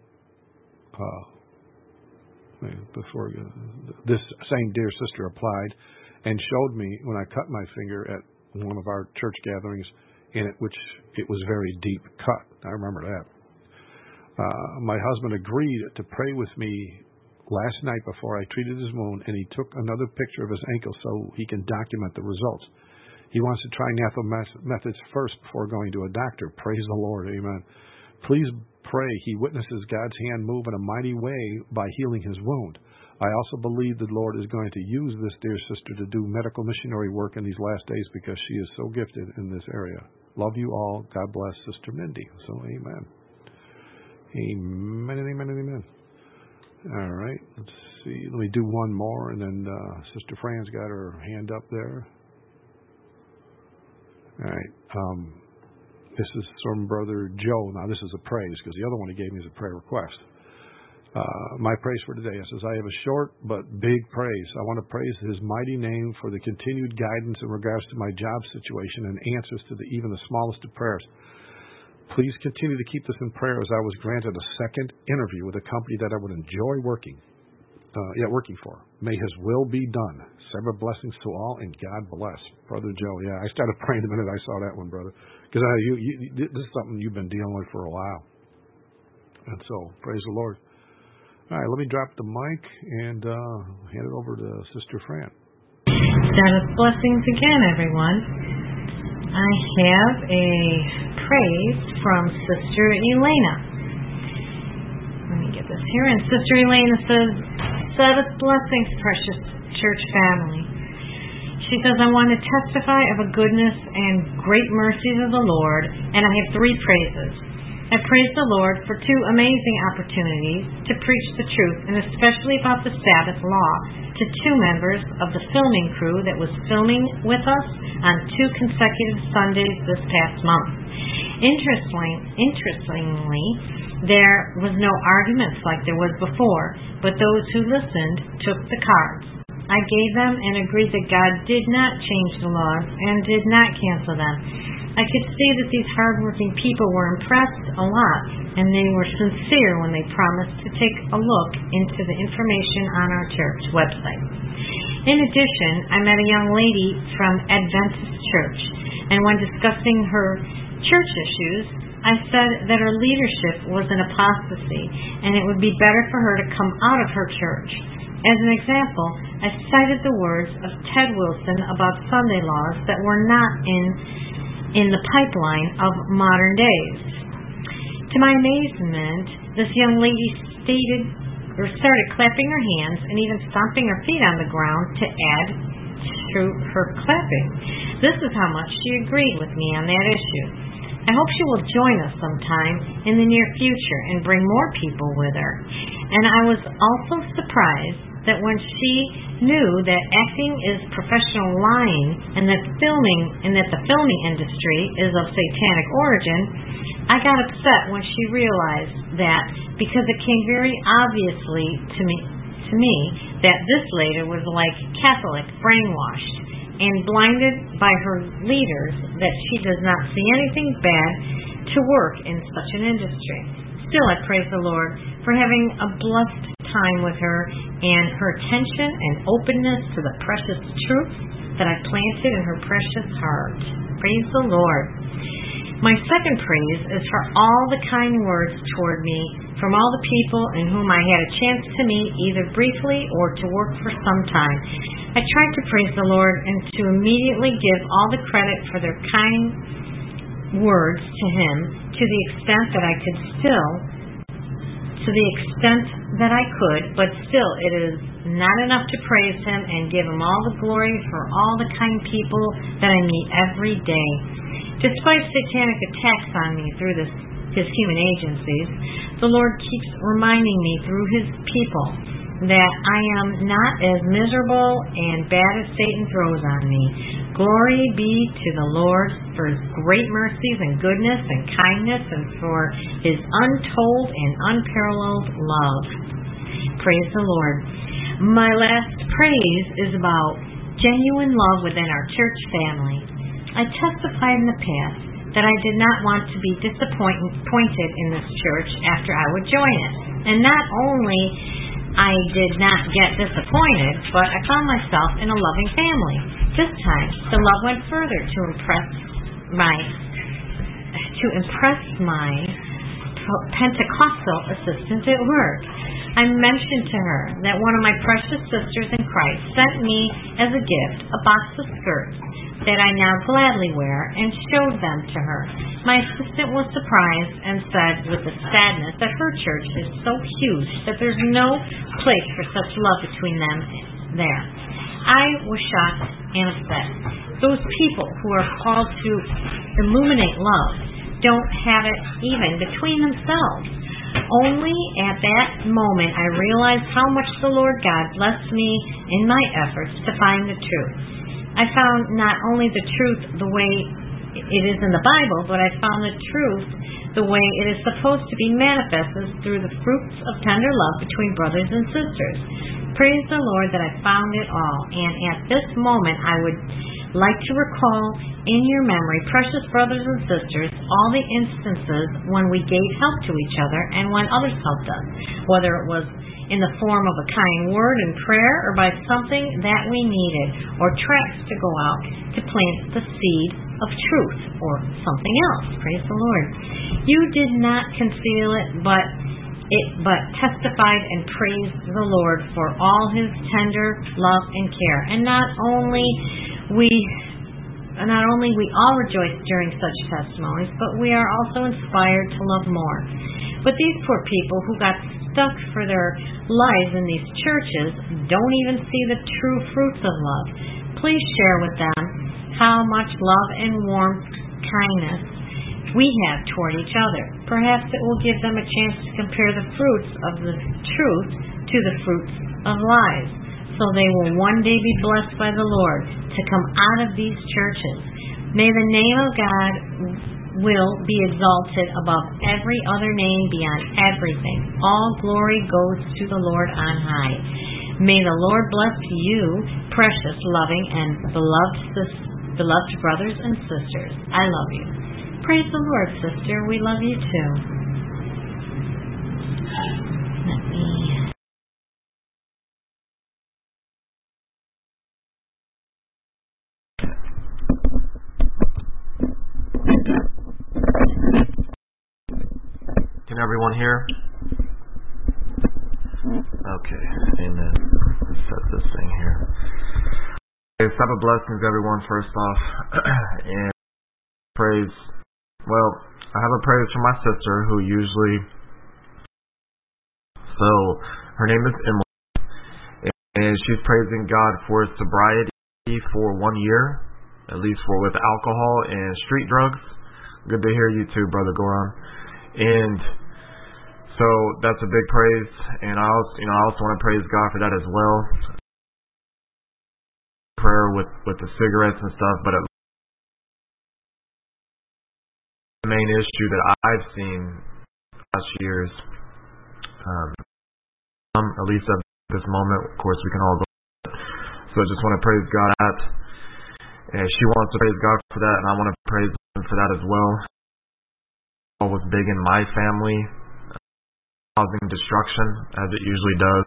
dear sister applied and showed me when I cut my finger at one of our church gatherings, which it was very deep cut. I remember that. My husband agreed to pray with me last night before I treated his wound, and he took another picture of his ankle so he can document the results. He wants to try natural methods first before going to a doctor. Praise the Lord. Amen. Please pray he witnesses God's hand move in a mighty way by healing his wound. I also believe the Lord is going to use this dear sister to do medical missionary work in these last days because she is so gifted in this area. Love you all. God bless Sister Mindy. So amen. Amen, amen, amen. All right. Let's see. Let me do one more, and then Sister Fran's got her hand up there. All right. This is from Brother Joe. Now, this is a praise, because the other one he gave me is a prayer request. My praise for today, it says, I have a short but big praise. I want to praise His mighty name for the continued guidance in regards to my job situation and answers to even the smallest of prayers. Please continue to keep this in prayer as I was granted a second interview with a company that I would enjoy working for. May His will be done. Several blessings to all, and God bless. Brother Joe, yeah, I started praying the minute I saw that one, brother, because this is something you've been dealing with for a while. And so, praise the Lord. All right, let me drop the mic and hand it over to Sister Fran. Sabbath blessings again, everyone. I have a praise from Sister Elena. Let me get this here. And Sister Elena says, Sabbath blessings, precious church family. She says, I want to testify of the goodness and great mercies of the Lord, and I have 3 praises. I praise the Lord for 2 amazing opportunities to preach the truth, and especially about the Sabbath law, to 2 members of the filming crew that was filming with us on 2 consecutive Sundays this past month. Interestingly, there was no arguments like there was before, but those who listened took the cards. I gave them and agreed that God did not change the laws and did not cancel them. I could see that these hardworking people were impressed a lot, and they were sincere when they promised to take a look into the information on our church website. In addition, I met a young lady from Adventist Church, and when discussing her church issues, I said that her leadership was an apostasy, and it would be better for her to come out of her church. As an example, I cited the words of Ted Wilson about Sunday laws that were not in the pipeline of modern days. To my amazement, this young lady started clapping her hands and even stomping her feet on the ground to add to her clapping. This is how much she agreed with me on that issue. I hope she will join us sometime in the near future and bring more people with her. And I was also surprised that when she knew that acting is professional lying and that the filming industry is of satanic origin, I got upset when she realized that, because it came very obviously to me that this lady was like Catholic, brainwashed and blinded by her leaders, that she does not see anything bad to work in such an industry. Still, I praise the Lord for having a blessed time with her and her attention and openness to the precious truth that I planted in her precious heart. Praise the Lord. My second praise is for all the kind words toward me from all the people in whom I had a chance to meet, either briefly or to work for some time. I tried to praise the Lord and to immediately give all the credit for their kind words to Him, to the extent that I could but still it is not enough to praise Him and give Him all the glory for all the kind people that I meet every day. Despite satanic attacks on me through His human agencies, the Lord keeps reminding me through His people that I am not as miserable and bad as Satan throws on me. Glory be to the Lord for His great mercies and goodness and kindness, and for His untold and unparalleled love. Praise the Lord. My last praise is about genuine love within our church family. I testified in the past that I did not want to be disappointed in this church after I would join it. And not only I did not get disappointed, but I found myself in a loving family. This time, the love went further to impress my Pentecostal assistant at work. I mentioned to her that one of my precious sisters in Christ sent me as a gift a box of skirts that I now gladly wear, and showed them to her. My assistant was surprised and said with a sadness that her church is so huge that there's no place for such love between them there. I was shocked and upset. Those people who are called to illuminate love don't have it even between themselves. Only at that moment I realized how much the Lord God blessed me in my efforts to find the truth. I found not only the truth the way it is in the Bible, but I found the truth the way it is supposed to be manifested through the fruits of tender love between brothers and sisters. Praise the Lord that I found it all. And at this moment, I would like to recall in your memory, precious brothers and sisters, all the instances when we gave help to each other and when others helped us, whether it was in the form of a kind word and prayer, or by something that we needed, or tracts to go out to plant the seed of truth, or something else. Praise the Lord. You did not conceal it, but testified and praised the Lord for all His tender love and care. And not only we all rejoice during such testimonies, but we are also inspired to love more. But these poor people who got stuck for their lives in these churches don't even see the true fruits of love. Please share with them how much love and warm kindness we have toward each other. Perhaps it will give them a chance to compare the fruits of the truth to the fruits of lies, so they will one day be blessed by the Lord to come out of these churches. May the name of God will be exalted above every other name, beyond everything. All glory goes to the Lord on high. May the Lord bless you, precious, loving, and beloved brothers and sisters. I love you. Praise the Lord, sister. We love you too. Let me... Can everyone hear? Okay, amen. Let's set this thing here. Okay, Sabbath blessings, everyone, first off. And praise. Well, I have a praise for my sister who usually... So, her name is Emily. And she's praising God for sobriety for 1 year, at least with alcohol and street drugs. Good to hear you too, Brother Goran. And So that's a big praise, and I also want to praise God for that as well. Prayer with the cigarettes and stuff, but the main issue that I've seen last years, at least at this moment, of course we can all go. So I just want to praise God at, and she wants to praise God for that, and I want to praise Him for that as well. It was big in my family, causing destruction as it usually does.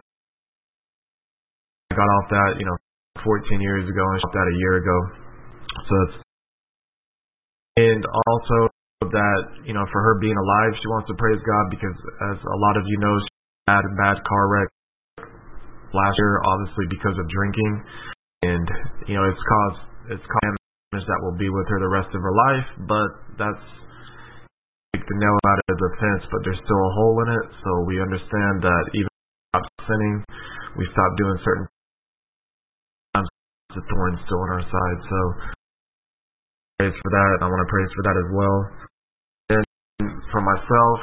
I got off that, 14 years ago, and stopped that a year ago. So it's, and also that, for her being alive, she wants to praise God because, as a lot of you know, she had a bad car wreck last year, obviously because of drinking, and it's caused damage that will be with her the rest of her life. But that's the nail out of the fence, but there's still a hole in it. So we understand that even if we stop sinning, we stop doing certain times, the thorn's still on our side. So praise for that. I want to praise for that as well. And for myself,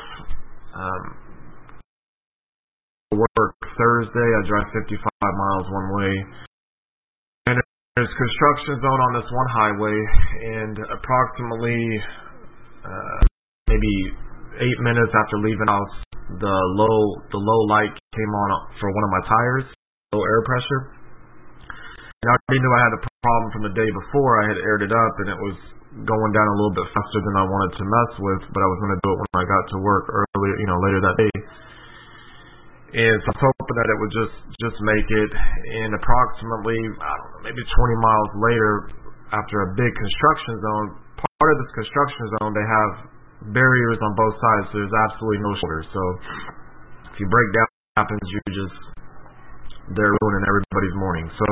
work Thursday, I drive 55 miles one way, and there's construction zone on this one highway, and approximately maybe 8 minutes after leaving house, the low light came on for one of my tires, low air pressure. And I already knew I had a problem from the day before. I had aired it up, and it was going down a little bit faster than I wanted to mess with, but I was going to do it when I got to work earlier, later that day. And so I was hoping that it would just make it. And approximately, I don't know, maybe 20 miles later, after a big construction zone, part of this construction zone, they have barriers on both sides, so there's absolutely no shoulders. So if you break down what happens, they're ruining everybody's morning. So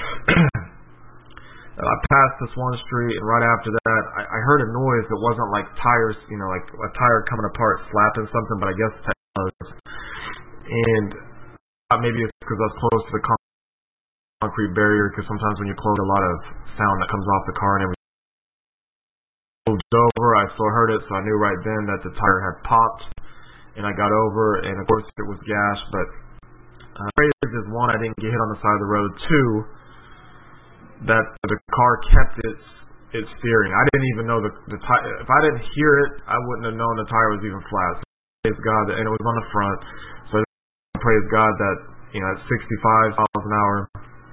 I passed this one street, and right after that, I heard a noise that wasn't like tires, like a tire coming apart, slapping something, but I guess it was. And maybe it's because I was close to the concrete barrier, because sometimes when you close, a lot of sound that comes off the car and everything. Moved over, I still heard it, so I knew right then that the tire had popped, and I got over, and of course it was gashed. But praise is one, I didn't get hit on the side of the road. Two, that the car kept its steering. I didn't even know the tire. If I didn't hear it, I wouldn't have known the tire was even flat. So praise God, and it was on the front. So I praise God that at 65 miles an hour,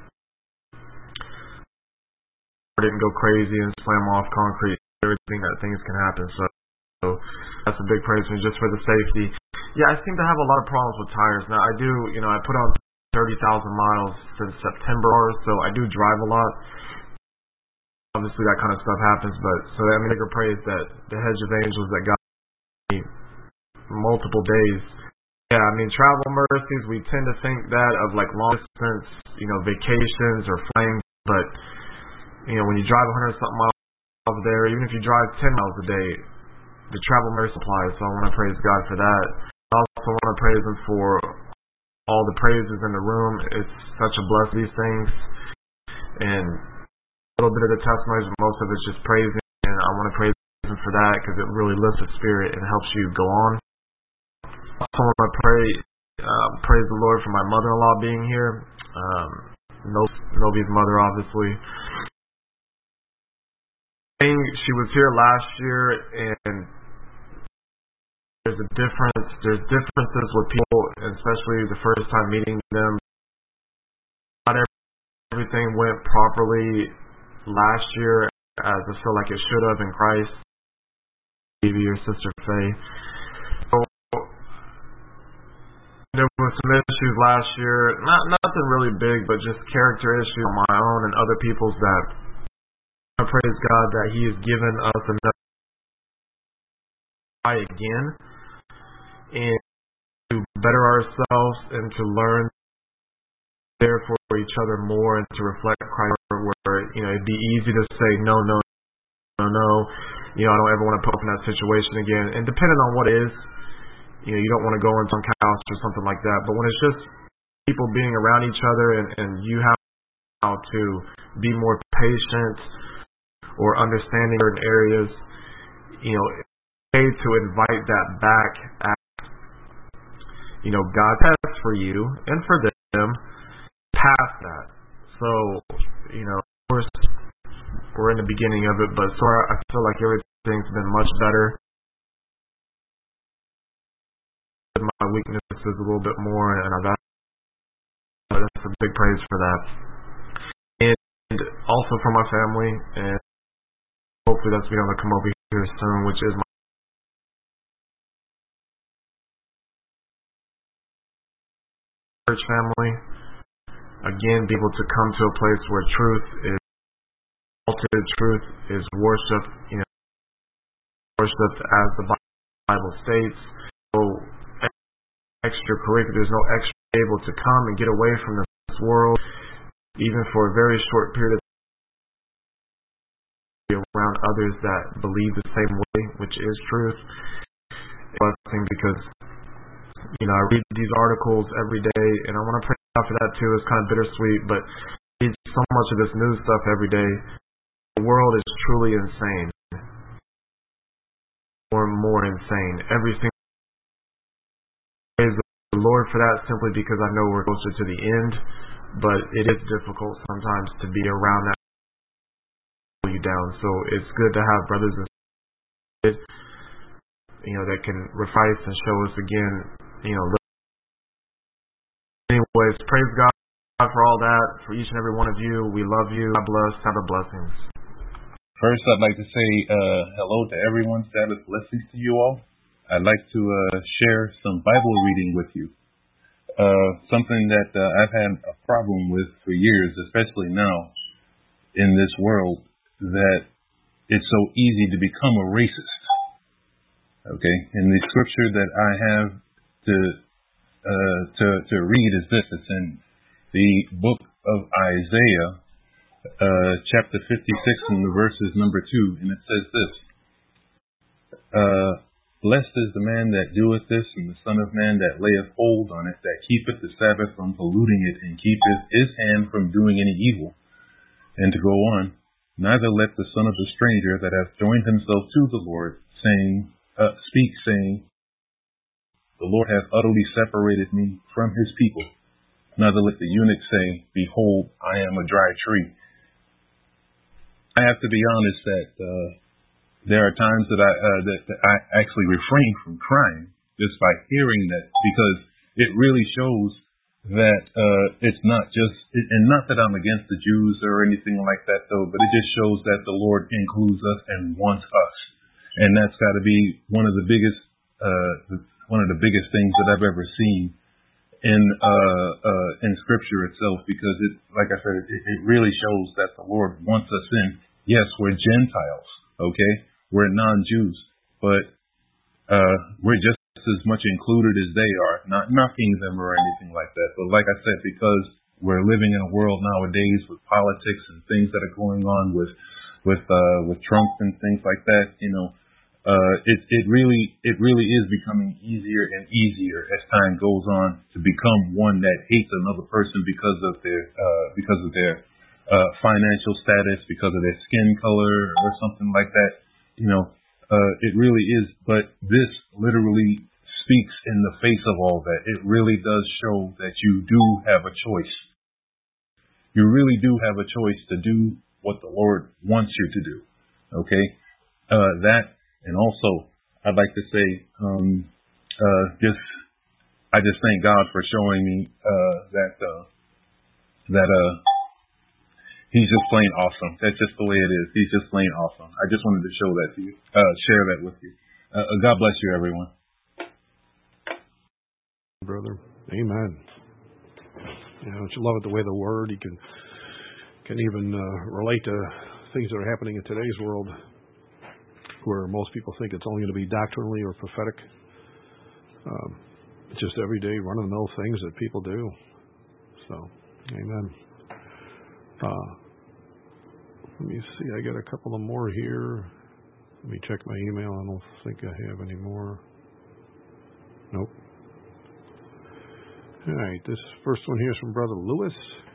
I didn't go crazy and slam off concrete. Everything that things can happen. So that's a big praise for me, just for the safety. Yeah, I seem to have a lot of problems with tires. Now I do, I put on 30,000 miles since September, so I do drive a lot. Obviously that kind of stuff happens, but so I mean, bigger praise that the hedge of angels that got me multiple days. Yeah, I mean, travel mercies, we tend to think that of like long distance, vacations or flying, but when you drive 100 something miles there, even if you drive 10 miles a day, the travel mercy applies. So I want to praise God for that. I also want to praise Him for all the praises in the room. It's such a blessing, these things, and a little bit of the testimonies, but most of it's just praising, and I want to praise Him for that because it really lifts the spirit and helps you go on. I also want to praise the Lord for my mother-in-law being here. Nobody's mother, obviously. She was here last year, and there's differences with people, especially the first time meeting them. Not everything went properly last year as I feel like it should have in Christ. Maybe your sister Faye. So there were some issues last year, nothing really big, but just character issues on my own and other people's that I praise God that He has given us another try again and to better ourselves and to learn there for each other more and to reflect Christ, where it'd be easy to say no, I don't ever want to put up in that situation again. And depending on what it is, you don't want to go into some chaos or something like that. But when it's just people being around each other and you have to be more patient or understanding certain areas, it's okay to invite that back God's has for you and for them past that. So, of course, we're in the beginning of it, but so I feel like everything's been much better. My weakness is a little bit more, and that's a big praise for that. And also for my family, and hopefully that's going to come over here soon, which is my church family. Again, be able to come to a place where truth is altered, truth is worshipped, worshipped as the Bible states. So extracurricular, there's no extra able to come and get away from this world, even for a very short period of time, around others that believe the same way, which is truth. It's a blessing because I read these articles every day, and I want to pray for that too. It's kind of bittersweet, but I read so much of this news stuff every day. The world is truly insane, more and more insane. Everything. Praise the Lord for that, simply because I know we're closer to the end, but it is difficult sometimes to be around that you down. So it's good to have brothers and sisters, that can refine and show us again. Anyways, praise God for all that, for each and every one of you. We love you. God bless. Have a blessings. First, I'd like to say hello to everyone. Sabbath blessings to you all. I'd like to share some Bible reading with you. Something that I've had a problem with for years, especially now in this world, that it's so easy to become a racist. Okay, and the scripture that I have to read is this. It's in the book of Isaiah, chapter 56, and the verses number 2, and it says this. Blessed is the man that doeth this, and the Son of Man that layeth hold on it, that keepeth the Sabbath from polluting it, and keepeth his hand from doing any evil. And to go on, neither let the son of the stranger that hath joined himself to the Lord speak, saying, the Lord hath utterly separated me from his people. Neither let the eunuch say, behold, I am a dry tree. I have to be honest that there are times that I actually refrain from crying just by hearing that, because it really shows that it's not just, and not that I'm against the Jews or anything like that though, but it just shows that the Lord includes us and wants us. And that's got to be one of the biggest things that I've ever seen in Scripture itself, because it, like I said, it really shows that the Lord wants us in. Yes, we're Gentiles, okay? We're non-Jews, but we're just as much included as they are. Not knocking them or anything like that, but like I said, because we're living in a world nowadays with politics and things that are going on with Trump and things like that, it really is becoming easier and easier as time goes on to become one that hates another person because of their financial status, because of their skin color or something like that. It really is. But this literally speaks in the face of all that. It really does show that you do have a choice. You really do have a choice to do what the Lord wants you to do. Okay? That, and also, I'd like to say, I just thank God for showing me that He's just plain awesome. That's just the way it is. He's just plain awesome. I just wanted to show that to you, share that with you. God bless you, everyone. Brother, amen. Don't you love it, the way the Word, you can even relate to things that are happening in today's world, where most people think it's only going to be doctrinally or prophetic. It's just everyday run-of-the-mill things that people do. So, amen. Let me see. I got a couple of more here. Let me check my email. I don't think I have any more. Nope. All right. This first one here is from Brother Lewis.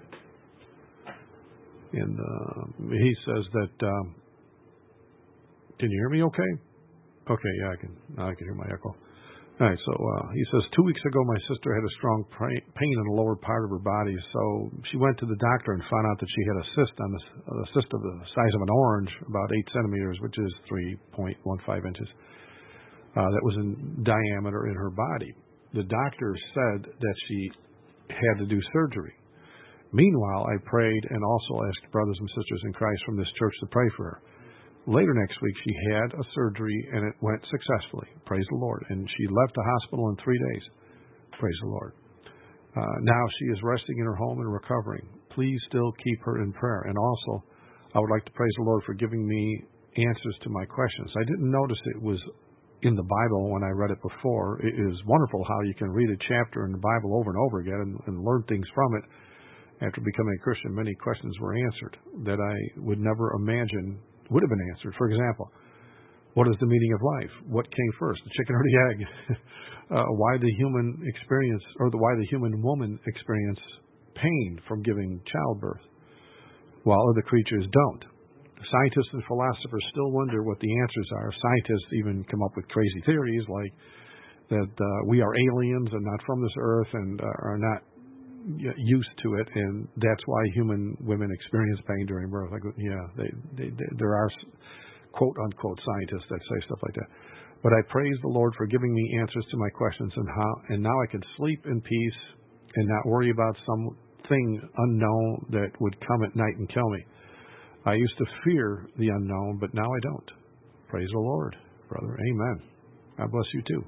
And he says that, can you hear me okay? Okay, yeah, I can hear my echo. All right, so he says, 2 weeks ago my sister had a strong pain in the lower part of her body, so she went to the doctor and found out that she had a cyst on a cyst of the size of an orange, about 8 centimeters, which is 3.15 inches, that was in diameter in her body. The doctor said that she had to do surgery. Meanwhile, I prayed and also asked brothers and sisters in Christ from this church to pray for her. Later next week, she had a surgery, and it went successfully. Praise the Lord. And she left the hospital in 3 days. Praise the Lord. Now she is resting in her home and recovering. Please still keep her in prayer. And also, I would like to praise the Lord for giving me answers to my questions. I didn't notice it was in the Bible when I read it before. It is wonderful how you can read a chapter in the Bible over and over again and learn things from it. After becoming a Christian, many questions were answered that I would never imagine would have been answered. For example, what is the meaning of life? What came first, the chicken or the egg? Why the human woman experience pain from giving childbirth, while other creatures don't? Scientists and philosophers still wonder what the answers are. Scientists even come up with crazy theories like that we are aliens and not from this earth and are not used to it, and that's why human women experience pain during birth. Like, there are quote unquote scientists that say stuff like that. But I praise the Lord for giving me answers to my questions, and now I can sleep in peace and not worry about something unknown that would come at night and kill me. I used to fear the unknown, but now I don't. Praise the Lord, brother. Amen. God bless you too.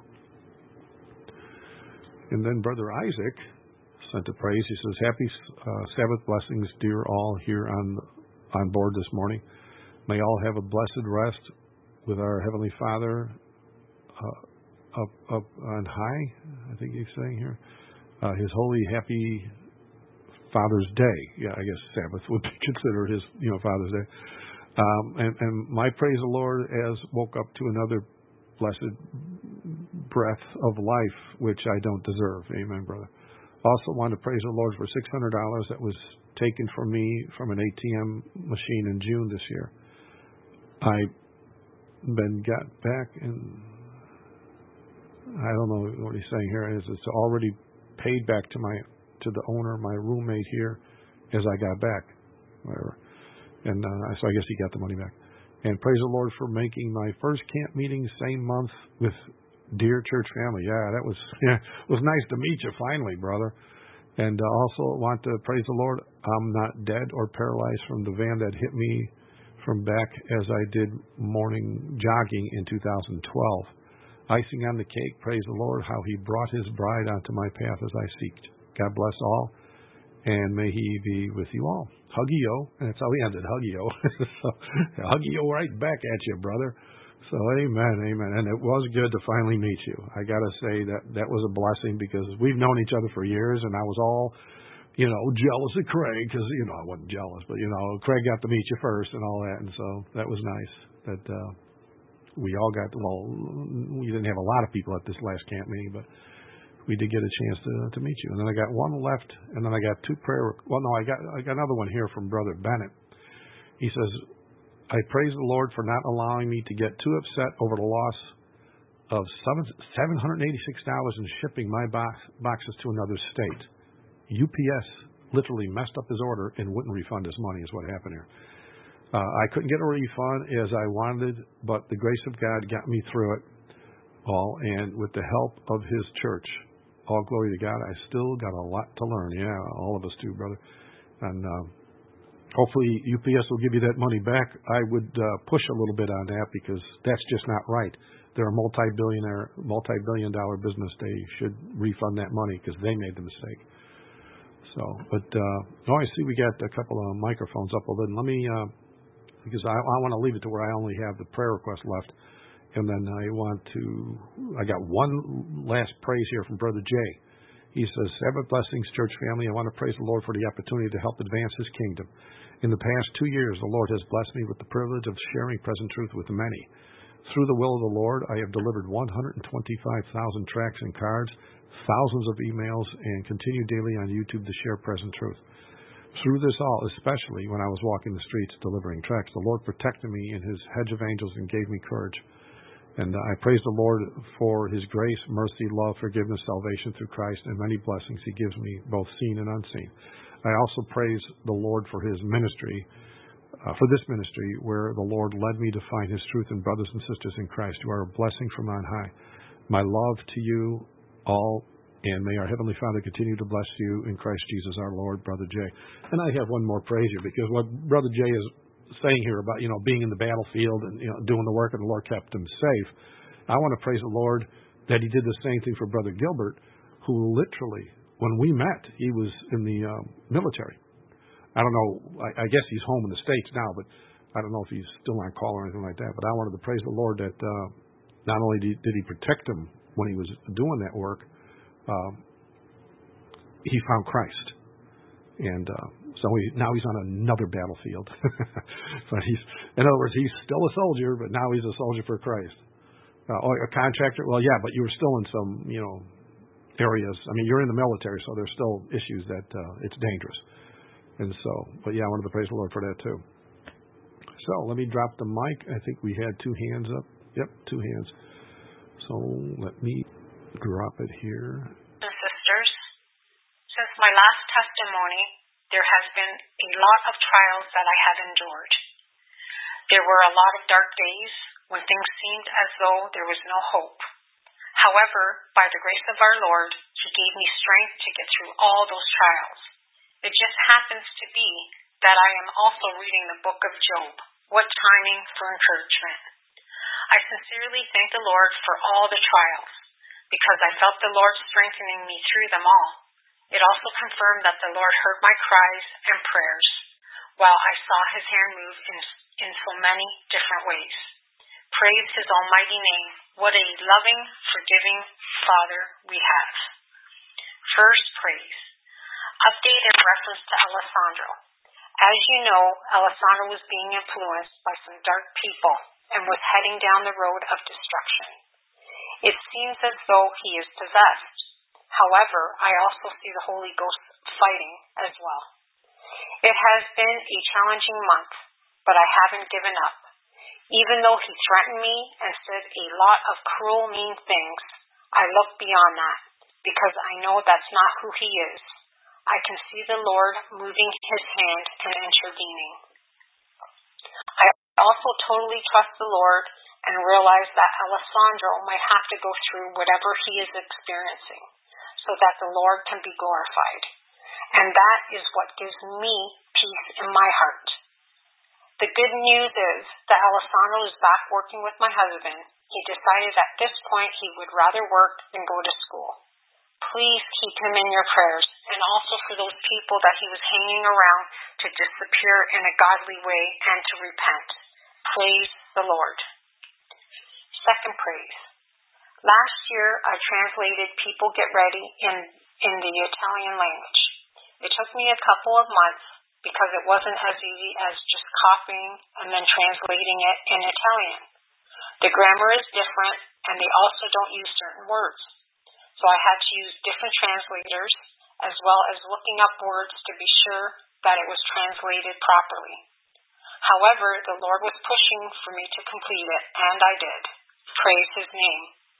And then Brother Isaac sent a praise. He says, happy Sabbath blessings, dear all here on board this morning. May all have a blessed rest with our Heavenly Father up on high, I think he's saying here. His holy, happy Father's Day. Yeah, I guess Sabbath would be considered his, Father's Day. And my praise the Lord as woke up to another blessed breath of life, which I don't deserve. Amen, brother. Also want to praise the Lord for $600 that was taken from me from an ATM machine in June this year. I then got back, and I don't know what he's saying here. It's already paid back to the owner, my roommate here, as I got back. Whatever. And so I guess he got the money back. And praise the Lord for making my first camp meeting same month with dear church family. It was nice to meet you finally, brother. And also want to praise the Lord. I'm not dead or paralyzed from the van that hit me from back as I did morning jogging in 2012. Icing on the cake, praise the Lord, how he brought his bride onto my path as I seeked. God bless all, and may he be with you all. Huggy-o, and that's how we ended, Huggy-o. So, Huggy-o right back at you, brother. So amen. And it was good to finally meet you. I got to say that was a blessing because we've known each other for years, and I was all, jealous of Craig because, I wasn't jealous, but, Craig got to meet you first and all that. And so that was nice that we all got, we didn't have a lot of people at this last camp meeting, but we did get a chance to meet you. And then I got one left, and then I got I got another one here from Brother Bennett. He says, I praise the Lord for not allowing me to get too upset over the loss of $786 in shipping my boxes to another state. UPS literally messed up his order and wouldn't refund his money is what happened here. I couldn't get a refund as I wanted, but the grace of God got me through it all, and with the help of his church, all glory to God, I still got a lot to learn. Yeah, all of us do, brother. And hopefully UPS will give you that money back. I would push a little bit on that because that's just not right. They're a multi-billion dollar business. They should refund that money because they made the mistake. So, but I see we got a couple of microphones up a little. Let me, because I want to leave it to where I only have the prayer request left. And then I got one last praise here from Brother Jay. He says, Sabbath blessings, church family. I want to praise the Lord for the opportunity to help advance his kingdom. In the past 2 years, the Lord has blessed me with the privilege of sharing present truth with many. Through the will of the Lord, I have delivered 125,000 tracts and cards, thousands of emails, and continue daily on YouTube to share present truth. Through this all, especially when I was walking the streets delivering tracts, the Lord protected me in his hedge of angels and gave me courage. And I praise the Lord for His grace, mercy, love, forgiveness, salvation through Christ, and many blessings He gives me, both seen and unseen. I also praise the Lord for His ministry, for this ministry, where the Lord led me to find His truth in brothers and sisters in Christ who are a blessing from on high. My love to you all, and may our Heavenly Father continue to bless you in Christ Jesus our Lord, Brother Jay. And I have one more praise here, because what Brother Jay is saying here about, being in the battlefield and, doing the work, and the Lord kept him safe. I want to praise the Lord that He did the same thing for Brother Gilbert, who literally, when we met, he was in the military. I don't know, I guess he's home in the States now, but I don't know if he's still on call or anything like that. But I wanted to praise the Lord that not only did He protect him when he was doing that work, he found Christ. And so now he's on another battlefield. But in other words, he's still a soldier, but now he's a soldier for Christ. A contractor, well, yeah, but you were still in some, areas. I mean, you're in the military, so there's still issues that it's dangerous. And so, but yeah, I wanted to praise the Lord for that too. So let me drop the mic. I think we had 2 hands up. Yep, 2 hands. So let me drop it here. Sisters, since my last testimony, there has been a lot of trials that I have endured. There were a lot of dark days when things seemed as though there was no hope. However, by the grace of our Lord, He gave me strength to get through all those trials. It just happens to be that I am also reading the book of Job. What timing for encouragement. I sincerely thank the Lord for all the trials, because I felt the Lord strengthening me through them all. It also confirmed that the Lord heard my cries and prayers, while I saw His hand move in so many different ways. Praise His almighty name. What a loving, forgiving Father we have. First, praise. Update in reference to Alessandro. As you know, Alessandro was being influenced by some dark people and was heading down the road of destruction. It seems as though he is possessed. However, I also see the Holy Ghost fighting as well. It has been a challenging month, but I haven't given up. Even though he threatened me and said a lot of cruel, mean things, I look beyond that, because I know that's not who he is. I can see the Lord moving His hand and intervening. I also totally trust the Lord and realize that Alessandro might have to go through whatever he is experiencing so that the Lord can be glorified. And that is what gives me peace in my heart. The good news is that Alessandro is back working with my husband. He decided at this point he would rather work than go to school. Please keep him in your prayers, and also for those people that he was hanging around to disappear in a godly way and to repent. Praise the Lord. Second praise. Last year, I translated People Get Ready in the Italian language. It took me a couple of months because it wasn't as easy as just copying and then translating it in Italian. The grammar is different, and they also don't use certain words. So I had to use different translators, as well as looking up words to be sure that it was translated properly. However, the Lord was pushing for me to complete it, and I did. Praise His name.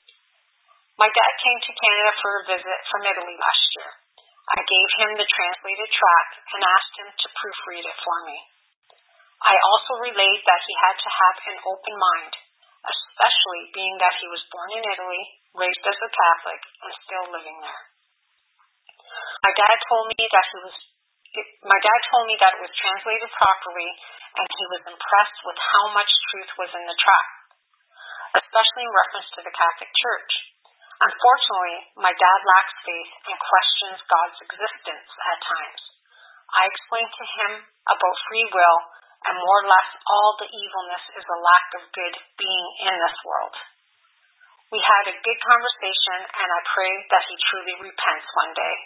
My dad came to Canada for a visit from Italy last year. I gave him the translated tract and asked him to proofread it for me. I also relayed that he had to have an open mind, especially being that he was born in Italy, raised as a Catholic, and still living there. My dad told me that it was translated properly, and he was impressed with how much truth was in the tract, especially in reference to the Catholic Church. Unfortunately, my dad lacks faith and questions God's existence at times. I explained to him about free will, and more or less all the evilness is a lack of good being in this world. We had a good conversation, and I pray that he truly repents one day.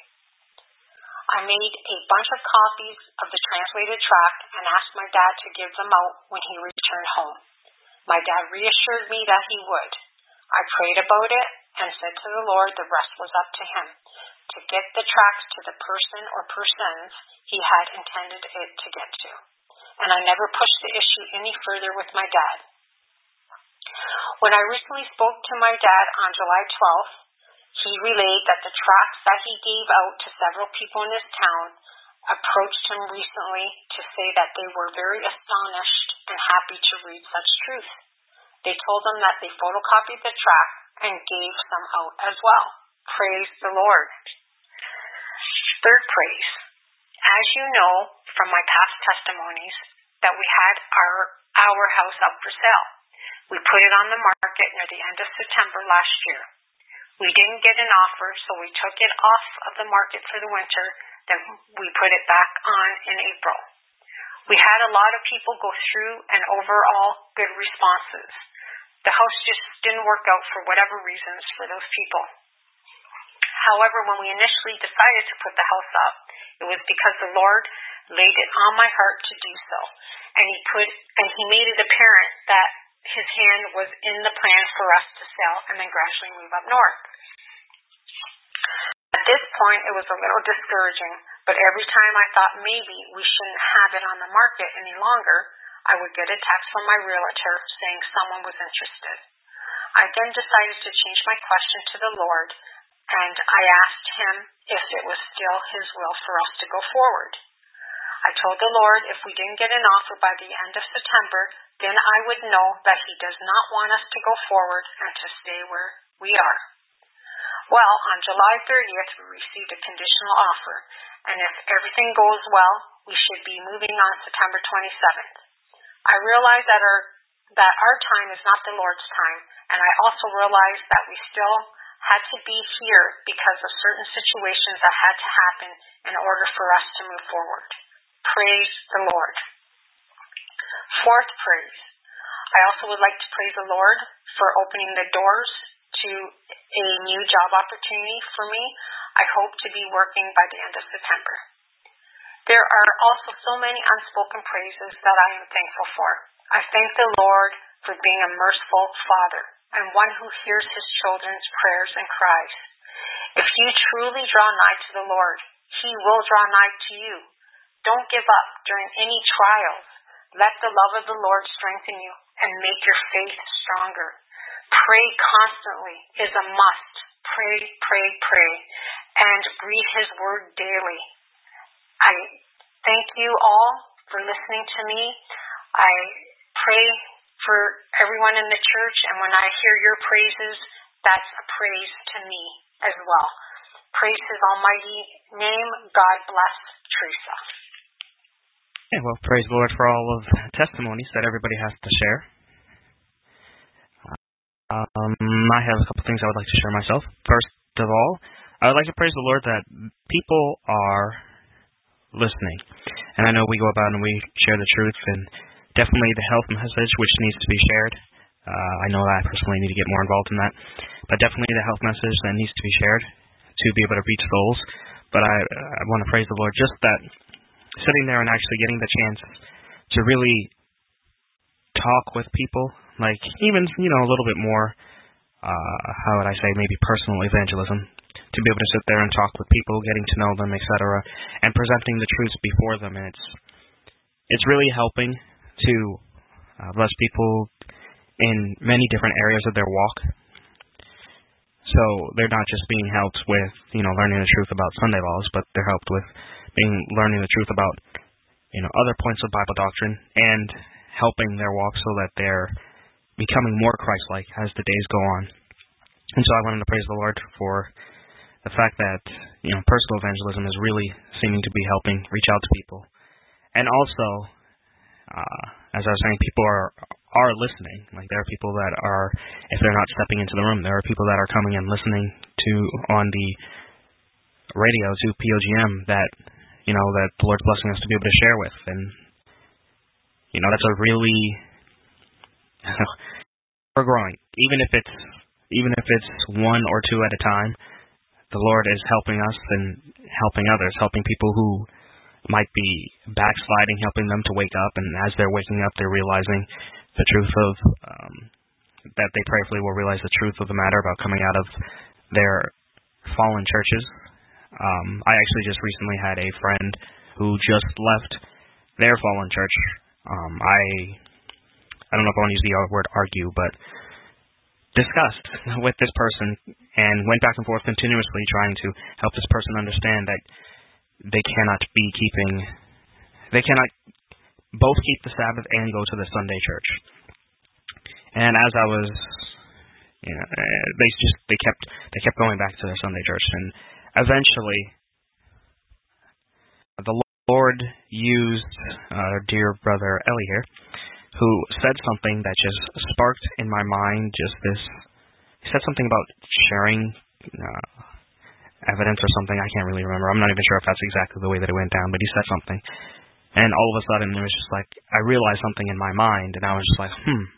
I made a bunch of copies of the translated tract and asked my dad to give them out when he returned home. My dad reassured me that he would. I prayed about it and said to the Lord the rest was up to him, to get the tracts to the person or persons he had intended it to get to. And I never pushed the issue any further with my dad. When I recently spoke to my dad on July 12th, he relayed that the tracts that he gave out to several people in his town approached him recently to say that they were very astonished and happy to read such truth. They told him that they photocopied the tract and gave some out as well. Praise the Lord. Third praise. As you know from my past testimonies, that we had our house up for sale. We put it on the market near the end of September last year. We didn't get an offer, so we took it off of the market for the winter, then we put it back on in April. We had a lot of people go through and overall good responses. The house just didn't work out for whatever reasons for those people. However, when we initially decided to put the house up, it was because the Lord laid it on my heart to do so, and he made it apparent that his hand was in the plan for us to sell and then gradually move up north. At this point, it was a little discouraging, but every time I thought maybe we shouldn't have it on the market any longer, I would get a text from my realtor saying someone was interested. I then decided to change my question to the Lord, and I asked him if it was still his will for us to go forward. I told the Lord if we didn't get an offer by the end of September, then I would know that he does not want us to go forward and to stay where we are. Well, on July 30th, we received a conditional offer, and if everything goes well, we should be moving on September 27th. I realize that our time is not the Lord's time, and I also realize that we still had to be here because of certain situations that had to happen in order for us to move forward. Praise the Lord. Fourth praise. I also would like to praise the Lord for opening the doors to a new job opportunity for me. I hope to be working by the end of September. There are also so many unspoken praises that I am thankful for. I thank the Lord for being a merciful Father and one who hears his children's prayers and cries. If you truly draw nigh to the Lord, he will draw nigh to you. Don't give up during any trials. Let the love of the Lord strengthen you and make your faith stronger. Pray constantly is a must. Pray, pray, pray, and read his word daily. I thank you all for listening to me. I pray for everyone in the church, and when I hear your praises, that's a praise to me as well. Praise his almighty name. God bless Teresa. Yeah, well, praise the Lord for all of the testimonies that everybody has to share. I have a couple things I would like to share myself. First of all, I would like to praise the Lord that people are listening. And I know we go about and we share the truth, and definitely the health message, which needs to be shared. I know that I personally need to get more involved in that. But definitely the health message that needs to be shared to be able to reach souls. But I want to praise the Lord just that sitting there and actually getting the chance to really talk with people, like even, a little bit more, how would I say, maybe personal evangelism, to be able to sit there and talk with people, getting to know them, etc., and presenting the truths before them. And it's really helping to bless people in many different areas of their walk. So they're not just being helped with, learning the truth about Sunday laws, but they're helped with learning the truth about, other points of Bible doctrine and helping their walk so that they're becoming more Christ-like as the days go on. And so I wanted to praise the Lord for the fact that, personal evangelism is really seeming to be helping reach out to people. And also, as I was saying, people are listening. Like, there are people that are, if they're not stepping into the room, there are people that are coming and listening to on the radio to POGM that, that the Lord's blessing us to be able to share with. And, that's a really, we're growing. Even if it's one or two at a time, the Lord is helping us and helping others, helping people who might be backsliding, helping them to wake up, and as they're waking up, they're realizing the truth of, that they prayerfully will realize the truth of the matter about coming out of their fallen churches. I actually just recently had a friend who just left their fallen church. I don't know if I want to use the word argue, but discussed with this person and went back and forth continuously trying to help this person understand that they cannot both keep the Sabbath and go to the Sunday church. And as I was, they kept going back to their Sunday church, and eventually the Lord used our dear brother Ellie here, who said something that just sparked in my mind he said something about sharing evidence or something. I can't really remember. I'm not even sure if that's exactly the way that it went down, but he said something. And all of a sudden, it was just like, I realized something in my mind, and I was just like,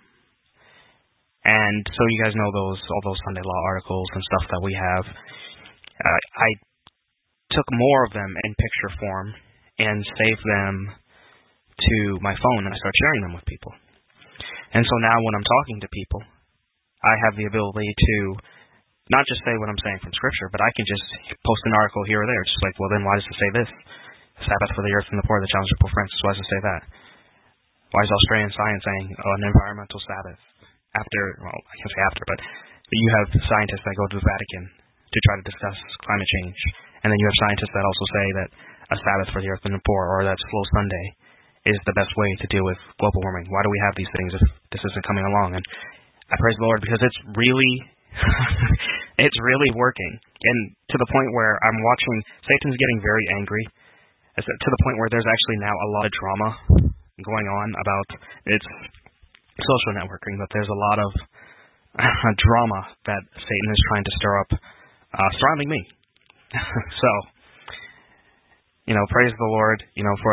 And so you guys know all those Sunday Law articles and stuff that we have. I took more of them in picture form and saved them to my phone, and I started sharing them with people. And so now when I'm talking to people, I have the ability to not just say what I'm saying from Scripture, but I can just post an article here or there. It's just like, well, then why does it say this? Sabbath for the earth and the poor, the challenge of Pope Francis. Why does it say that? Why is Australian science saying an environmental Sabbath? I can't say after, but you have scientists that go to the Vatican to try to discuss climate change. And then you have scientists that also say that a Sabbath for the earth and the poor, or that Slow Sunday, is the best way to deal with global warming. Why do we have these things if this isn't coming along? And I praise the Lord because it's really it's really working. And to the point where I'm watching, Satan's getting very angry, to the point where there's actually now a lot of drama going on about its social networking, but there's a lot of drama that Satan is trying to stir up surrounding me. So, praise the Lord,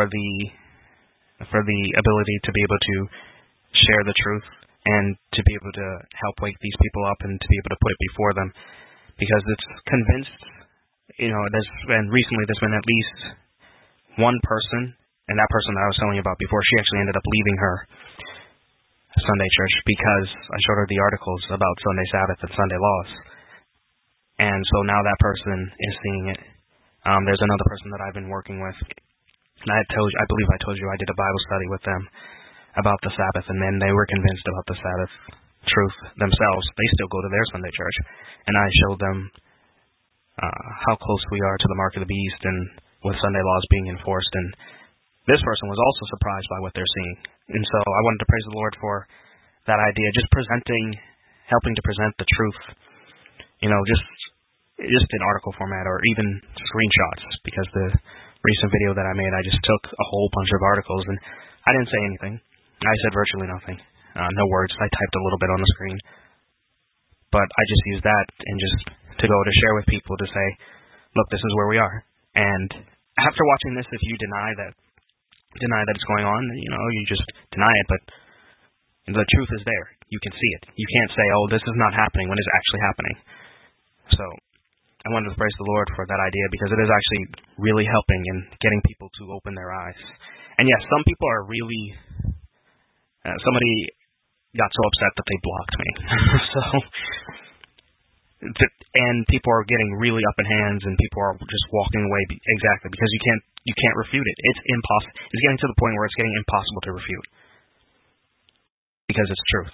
for the ability to be able to share the truth and to be able to help wake these people up and to be able to put it before them, because it's convinced, recently there's been at least one person, and that person that I was telling you about before, she actually ended up leaving her Sunday church because I showed her the articles about Sunday Sabbath and Sunday laws. And so now that person is seeing it. There's another person that I've been working with. And I believe I told you I did a Bible study with them about the Sabbath, and then they were convinced about the Sabbath truth themselves. They still go to their Sunday church, and I showed them how close we are to the mark of the beast and with Sunday laws being enforced. And this person was also surprised by what they're seeing. And so I wanted to praise the Lord for that idea, just helping to present the truth, just in article format or even screenshots, because the recent video that I made, I just took a whole bunch of articles, and I didn't say anything. I said virtually nothing. No words. I typed a little bit on the screen. But I just used that and just to go to share with people to say, look, this is where we are. And after watching this, if you deny that it's going on, you just deny it, but the truth is there. You can see it. You can't say, oh, this is not happening when it's actually happening. So I wanted to praise the Lord for that idea, because it is actually really helping in getting people to open their eyes. And yes, some people are really, somebody got so upset that they blocked me. And people are getting really up in hands, and people are just walking away exactly because you can't refute it. It's impossible. It's getting to the point where it's getting impossible to refute because it's truth.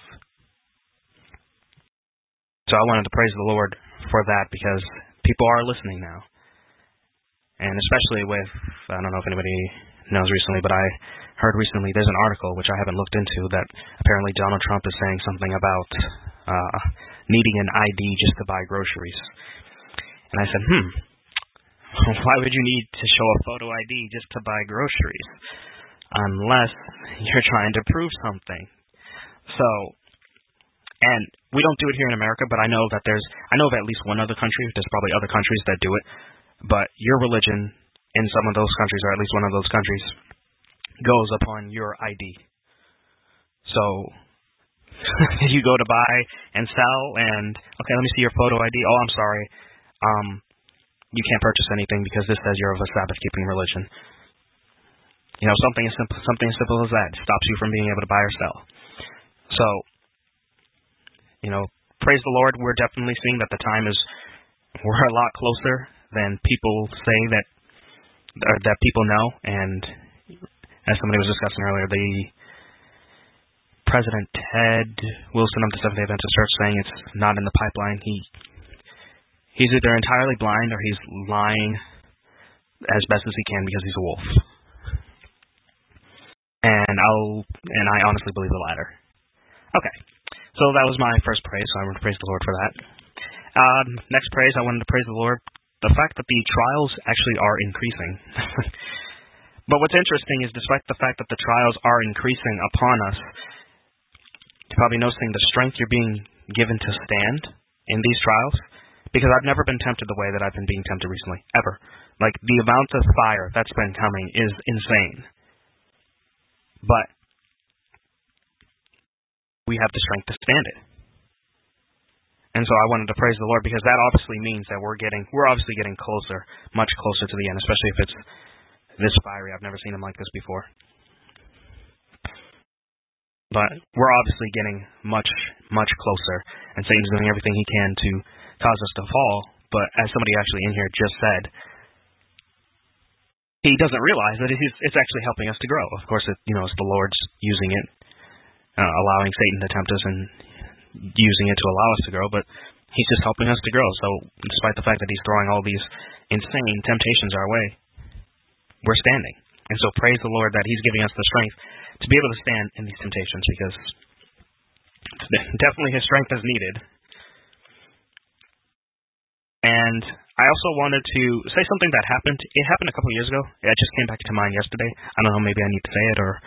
So I wanted to praise the Lord for that, because people are listening now. And especially with, I don't know if anybody knows recently, but I heard recently there's an article, which I haven't looked into, that apparently Donald Trump is saying something about needing an ID just to buy groceries. And I said, why would you need to show a photo ID just to buy groceries? Unless you're trying to prove something. So, and we don't do it here in America, but I know of at least one other country. There's probably other countries that do it. But your religion in some of those countries, or at least one of those countries, goes upon your ID. So you go to buy and sell, and okay, let me see your photo ID. Oh, I'm sorry, you can't purchase anything because this says you're of a Sabbath-keeping religion. Something as simple as that stops you from being able to buy or sell. So, praise the Lord. We're definitely seeing that we're a lot closer than people say that people know. And as somebody was discussing earlier, President Ted Wilson of the Seventh-day Adventist Church saying it's not in the pipeline. He's either entirely blind or he's lying as best as he can because he's a wolf. And I honestly believe the latter. Okay, so that was my first praise, so I want to praise the Lord for that. Next praise, I wanted to praise the Lord, the fact that the trials actually are increasing. But what's interesting is despite the fact that the trials are increasing upon us, you're probably noticing the strength you're being given to stand in these trials, because I've never been tempted the way that I've been being tempted recently, ever. Like, the amount of fire that's been coming is insane. But we have the strength to stand it. And so I wanted to praise the Lord because that obviously means that we're obviously getting closer, much closer to the end, especially if it's this fiery. I've never seen him like this before. But we're obviously getting much, much closer, and Satan's doing everything he can to cause us to fall. But as somebody actually in here just said, he doesn't realize that it's actually helping us to grow. Of course, it's the Lord's using it, allowing Satan to tempt us and using it to allow us to grow, but he's just helping us to grow. So despite the fact that he's throwing all these insane temptations our way, we're standing. And so praise the Lord that he's giving us the strength to be able to stand in these temptations, because definitely his strength is needed. And I also wanted to say something that happened. It happened a couple of years ago. It just came back to mind yesterday. I don't know, maybe I need to say it or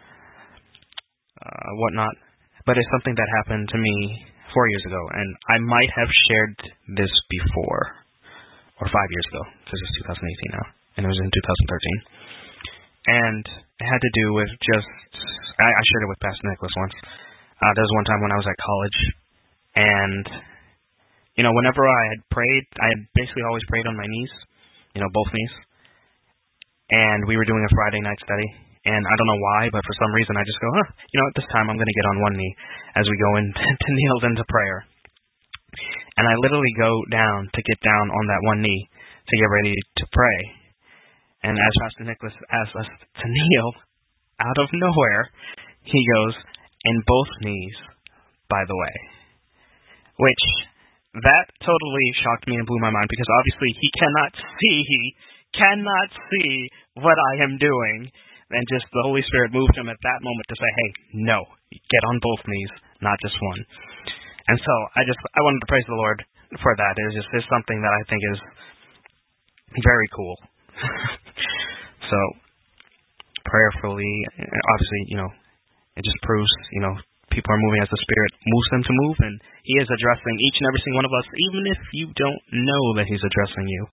whatnot. But it's something that happened to me 4 years ago. And I might have shared this before, or 5 years ago, because it's 2018 now. And it was in 2013. And it had to do with I shared it with Pastor Nicholas once. There was one time when I was at college, and whenever I had prayed, I had basically always prayed on my knees, both knees. And we were doing a Friday night study, and I don't know why, but for some reason I just go, at this time I'm going to get on one knee as we go to kneel into prayer. And I literally go down to get down on that one knee to get ready to pray. And as Pastor Nicholas asks us to kneel, out of nowhere, he goes, "And both knees, by the way." Which, that totally shocked me and blew my mind, because obviously he cannot see what I am doing. And just the Holy Spirit moved him at that moment to say, hey, no, get on both knees, not just one. And so I wanted to praise the Lord for that. It's something that I think is very cool. So, prayerfully, obviously, it just proves, people are moving as the Spirit moves them to move, and he is addressing each and every single one of us, even if you don't know that he's addressing you.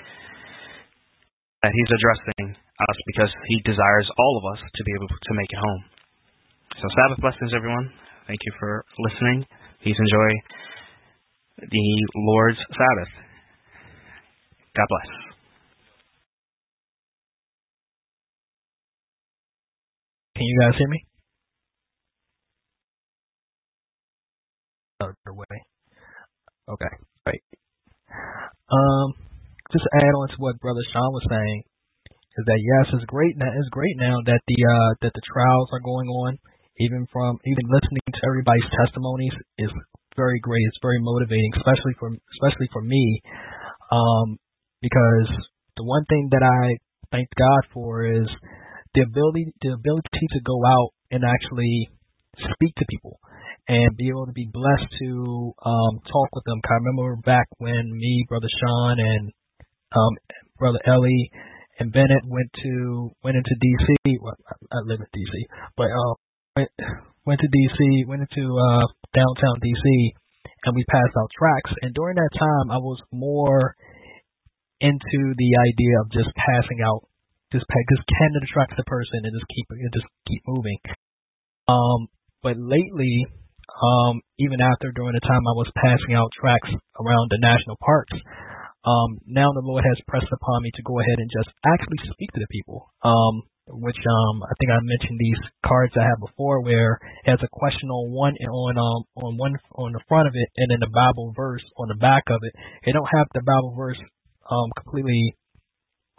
That he's addressing us because he desires all of us to be able to make it home. So Sabbath blessings, everyone. Thank you for listening. Please enjoy the Lord's Sabbath. God bless. Can you guys hear me? Other way. Okay, great. Just to add on to what Brother Sean was saying, is that yes, it's great now that the trials are going on. Even listening to everybody's testimonies is very great. It's very motivating, especially for me, because the one thing that I thank God for is the ability to go out and actually speak to people and be able to be blessed to talk with them. I remember back when me, Brother Sean, and Brother Ellie and Bennett went into DC. Well, I live in DC, but went to DC, went into downtown DC, and we passed out tracts. And during that time, I was more into the idea of just passing out, just handing the tracts to the person and just keep moving. But lately, even during the time I was passing out tracts around the national parks, now the Lord has pressed upon me to go ahead and just actually speak to the people. Which I think I mentioned these cards I had before, where it has a question on the front of it, and then the Bible verse on the back of it. They don't have the Bible verse completely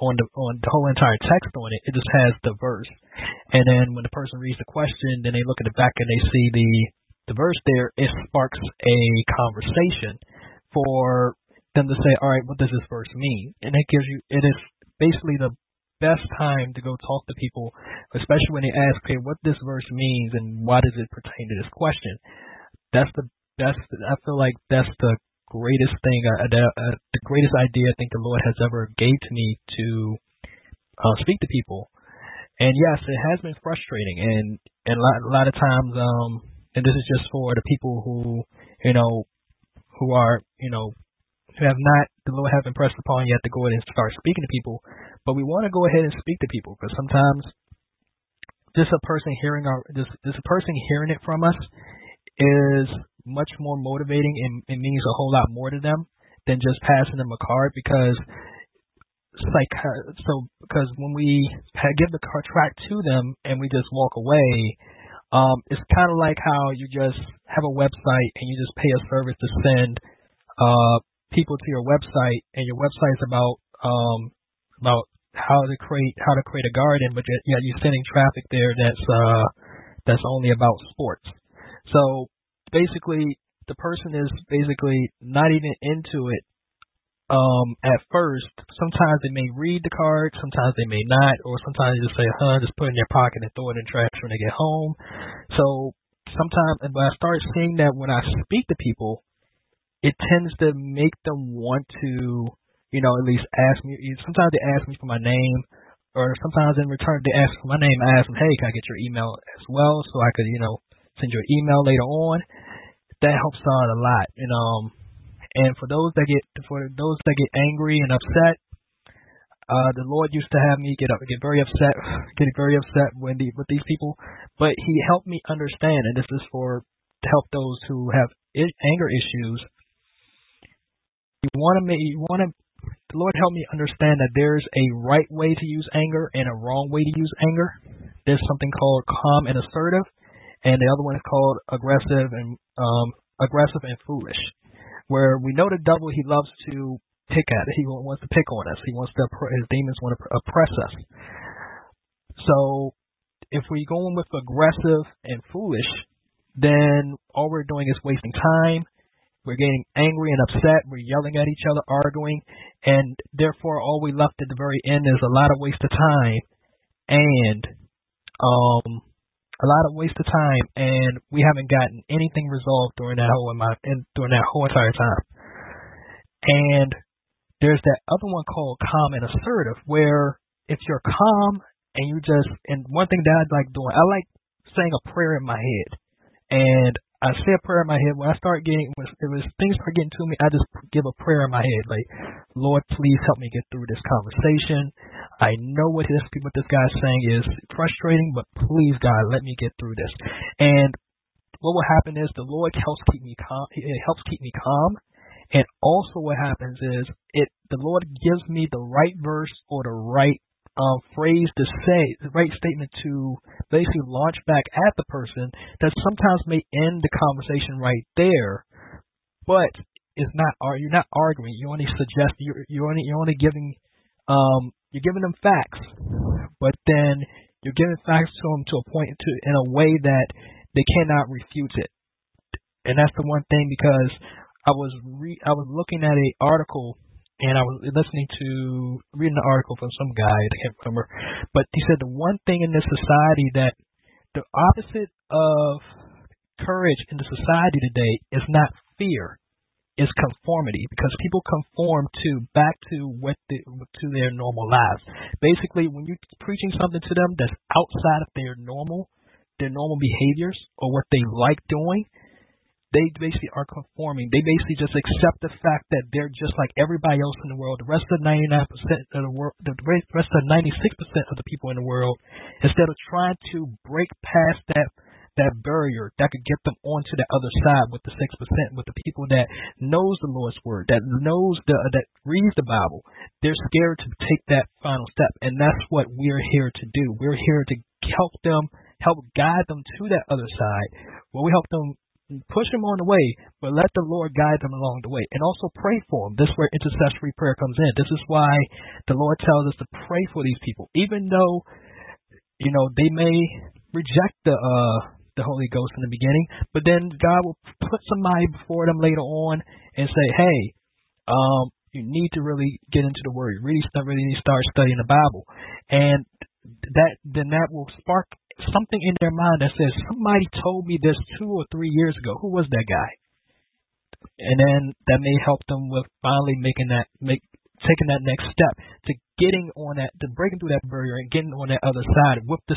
on the whole entire text on it. It just has the verse, and then when the person reads the question, then they look at the back and they see the verse there. It sparks a conversation for them to say, all right, what does this verse mean? And it is basically the best time to go talk to people, especially when they ask, okay, what this verse means and why does it pertain to this question. I feel like that's the greatest thing, the greatest idea I think the Lord has ever gave to me to speak to people. And yes, it has been frustrating, and a lot of times, and this is just for the people who are, who have not, the Lord haven't pressed upon yet to go ahead and start speaking to people, but we want to go ahead and speak to people, because sometimes just a person hearing it from us is much more motivating, and it means a whole lot more to them than just passing them a card, because when we give the track to them and we just walk away, it's kind of like how you just have a website and you just pay a service to send people to your website, and your website's about how to create a garden, but yet you're sending traffic there that's only about sports. So basically, the person is basically not even into it at first. Sometimes they may read the card, sometimes they may not, or sometimes they just say, just put it in their pocket and throw it in the trash when they get home. So sometimes, and when I start seeing that when I speak to people, it tends to make them want to, at least ask me. Sometimes they ask me for my name, or sometimes in return they ask for my name. I ask them, hey, can I get your email as well, so I could, send you an email later on. That helps out a lot, And for those that get angry and upset, the Lord used to have me get very upset with these people, but He helped me understand, and this is to help those who have anger issues. The Lord helped me understand that there's a right way to use anger and a wrong way to use anger. There's something called calm and assertive, and the other one is called aggressive and foolish. Where we know the devil, he loves to pick at it. He wants to pick on us. His demons want to oppress us. So if we go in with aggressive and foolish, then all we're doing is wasting time. We're getting angry and upset. We're yelling at each other, arguing, and therefore all we left at the very end is a lot of waste of time and and we haven't gotten anything resolved during that whole entire time. And there's that other one called calm and assertive, where if you're calm and one thing that I like doing, I like saying a prayer in my head. And I say a prayer in my head. When things start getting to me, I just give a prayer in my head, like, Lord, please help me get through this conversation. I know what this guy's saying is frustrating, but please, God, let me get through this. And what will happen is the Lord helps keep me calm. It helps keep me calm. And also what happens is the Lord gives me the right verse or the right phrase to say, the right statement to basically launch back at the person that sometimes may end the conversation right there, but it's not. You're not arguing. You only suggest. You're only giving. You're giving them facts, but then you're giving facts to them to a point in a way that they cannot refute it. And that's the one thing, because I was looking at an article. And I was reading an article from some guy, I can't remember, but he said the one thing in this society that the opposite of courage in the society today is not fear, is conformity, because people conform back to their normal lives. Basically, when you're preaching something to them that's outside of their normal behaviors or what they like doing, they basically are conforming. They basically just accept the fact that they're just like everybody else in the world. The rest of the 99% of the world, the rest of the 96% of the people in the world, instead of trying to break past that barrier that could get them onto the other side with the 6%, with the people that knows the Lord's word, that knows that reads the Bible, they're scared to take that final step, and that's what we're here to do. We're here to help guide them to that other side, where we help them push them on the way, but let the Lord guide them along the way. And also pray for them. This is where intercessory prayer comes in. This is why the Lord tells us to pray for these people, even though, they may reject the Holy Ghost in the beginning, but then God will put somebody before them later on and say, hey, you need to really get into the Word. You really need to start studying the Bible. And that will spark something in their mind that says, somebody told me this 2 or 3 years ago. Who was that guy? And then that may help them with finally taking that next step to getting on that, to breaking through that barrier and getting on that other side with the 6%.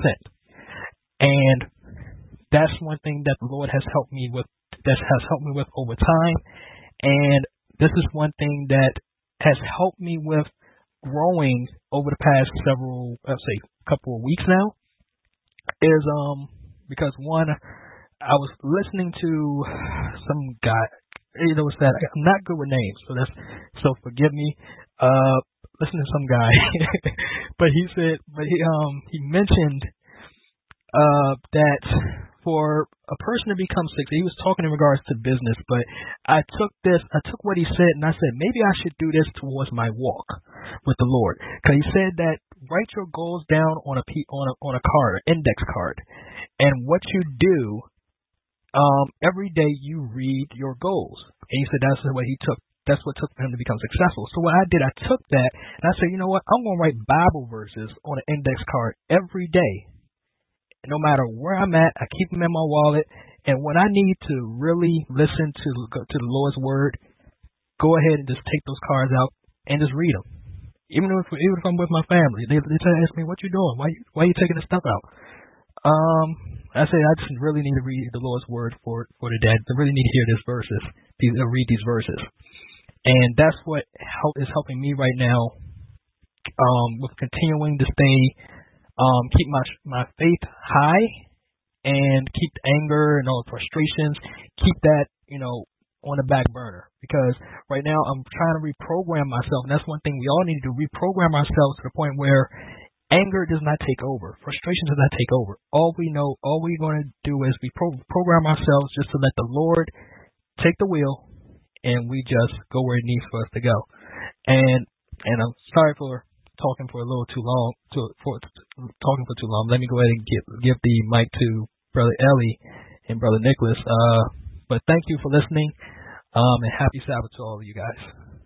And that's one thing that the Lord has helped me with, over time. And this is one thing that has helped me with growing over the past couple of weeks now, is because one, I was listening to some guy. It's that I'm not good with names, so forgive me. Listen to some guy, but he mentioned that for a person to become sick, he was talking in regards to business, but I took what he said and I said, maybe I should do this towards my walk with the Lord. Because he said that write your goals down on a card, an index card. And what you do, every day you read your goals. And he said that's what took for him to become successful. So what I did, I took that and I said, you know what, I'm going to write Bible verses on an index card every day. No matter where I'm at, I keep them in my wallet. And when I need to really listen to the Lord's Word, go ahead and just take those cards out and just read them. Even if I'm with my family, they ask me, "What you doing? Why you taking this stuff out?" I say I just really need to read the Lord's Word for the day. I really need to hear read these verses, and that's what is helping me right now with continuing to stay. Keep my faith high and keep the anger and all the frustrations, keep that, on the back burner. Because right now I'm trying to reprogram myself, and that's one thing we all need to do, reprogram ourselves to the point where anger does not take over, frustration does not take over. All we're going to do is we program ourselves just to let the Lord take the wheel, and we just go where it needs for us to go. And I'm sorry for talking for too long. Let me go ahead and give the mic to Brother Ellie and Brother Nicholas. But thank you for listening, and happy Sabbath to all of you guys.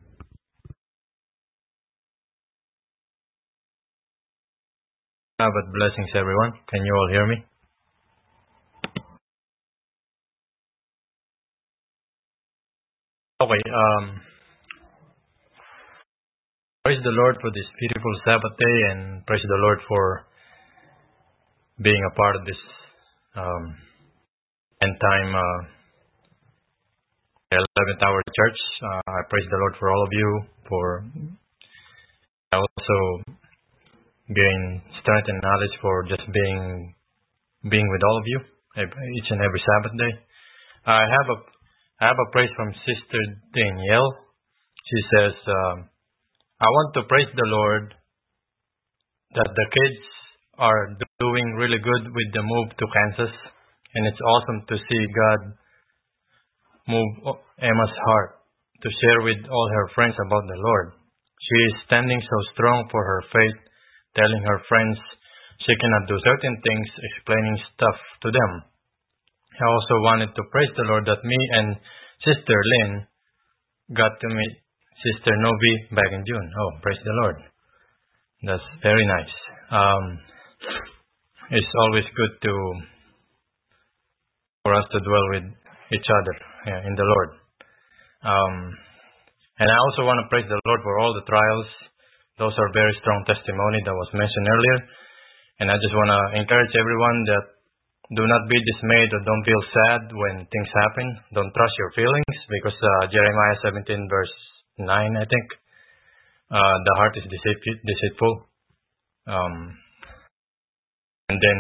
Sabbath blessings, everyone. Can you all hear me? Okay. Praise the Lord for this beautiful Sabbath day, and praise the Lord for being a part of this end time 11th hour church. I praise the Lord for all of you. I also gain strength and knowledge for just being with all of you each and every Sabbath day. I have a praise from Sister Danielle. She says, I want to praise the Lord that the kids are doing really good with the move to Kansas, and it's awesome to see God move Emma's heart to share with all her friends about the Lord. She is standing so strong for her faith, telling her friends she cannot do certain things, explaining stuff to them. I also wanted to praise the Lord that me and Sister Lynn got to meet Sister Novi back in June. Oh, praise the Lord. That's very nice. It's always good for us to dwell with each other in the Lord. And I also want to praise the Lord for all the trials. Those are very strong testimony that was mentioned earlier. And I just want to encourage everyone that do not be dismayed or don't feel sad when things happen. Don't trust your feelings, because Jeremiah 17 verse 9, I think, the heart is deceitful. And then,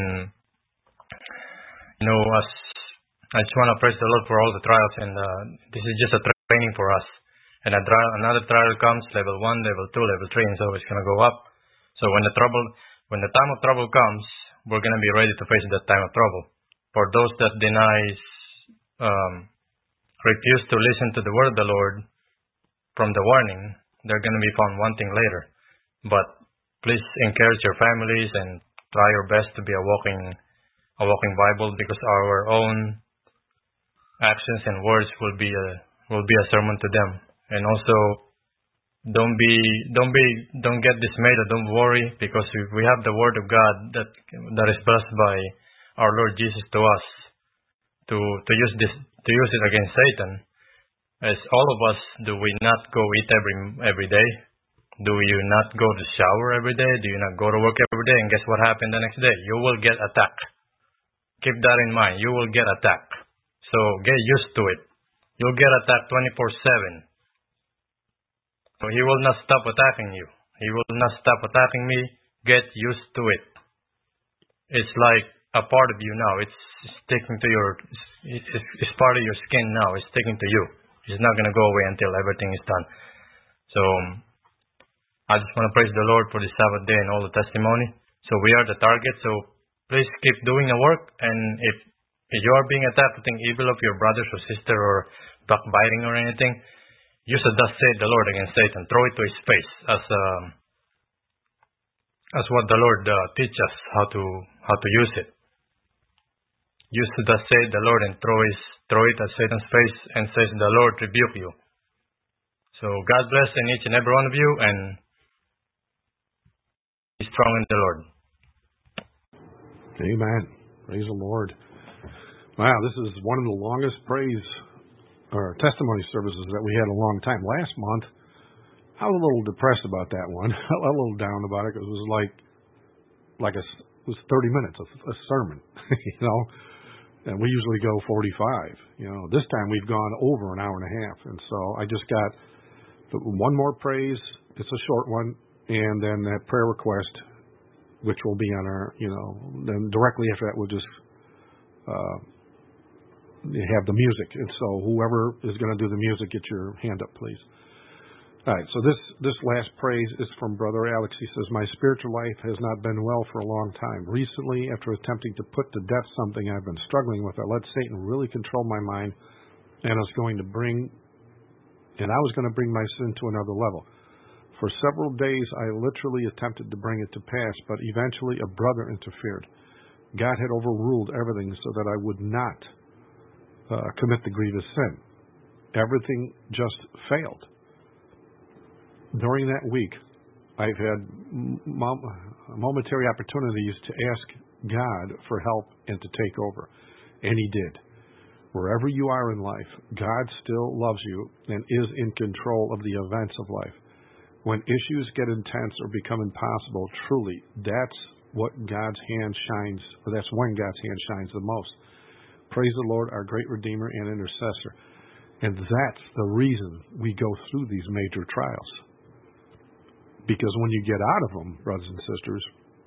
I just want to praise the Lord for all the trials, and this is just a training for us. And another trial comes, level 1, level 2, level 3, and so it's going to go up. So when the time of trouble comes, we're going to be ready to face that time of trouble. For those that denies refuse to listen to the word of the Lord from the warning, they're going to be found wanting later. But please encourage your families and try your best to be a walking Bible, because our own actions and words will be a sermon to them. And also, don't get dismayed or don't worry, because we have the word of God that is blessed by our Lord Jesus to us to use it against Satan. As all of us, do we not go eat every day? Do you not go to shower every day? Do you not go to work every day? And guess what happened the next day? You will get attacked. Keep that in mind. You will get attacked. So get used to it. You'll get attacked 24/7. So he will not stop attacking you. He will not stop attacking me. Get used to it. It's like a part of you now. It's sticking to it's part of your skin now. It's sticking to you. It's not going to go away until everything is done. So I just want to praise the Lord for the Sabbath day and all the testimony. So we are the target. So please keep doing the work. And if you are being attacked, think evil of your brothers or sister or backbiting or anything, use a thus saith the Lord against Satan. Throw it to his face as what the Lord teaches us how to use it. Use the thus saith the Lord and throw it at Satan's face and says, the Lord rebuke you. So God bless in each and every one of you, and be strong in the Lord. Amen. Praise the Lord. Wow, this is one of the longest praise or testimony services that we had in a long time. Last month, I was a little depressed about that one. A little down about it, because it was it was 30 minutes of a sermon, and we usually go 45. This time we've gone over an hour and a half, and so I just got one more praise. It's a short one, and then that prayer request, which will be on our, then directly after that we'll just have the music. And so whoever is going to do the music, get your hand up, please. All right, so this last praise is from Brother Alex. He says, my spiritual life has not been well for a long time. Recently, after attempting to put to death something I've been struggling with, I let Satan really control my mind, and I was going to bring my sin to another level. For several days, I literally attempted to bring it to pass, but eventually a brother interfered. God had overruled everything so that I would not commit the grievous sin. Everything just failed. During that week, I've had momentary opportunities to ask God for help and to take over, and He did. Wherever you are in life, God still loves you and is in control of the events of life. When issues get intense or become impossible, truly, that's what God's hand shines, or that's when God's hand shines the most. Praise the Lord, our great Redeemer and Intercessor. And that's the reason we go through these major trials. Because when you get out of them, brothers and sisters,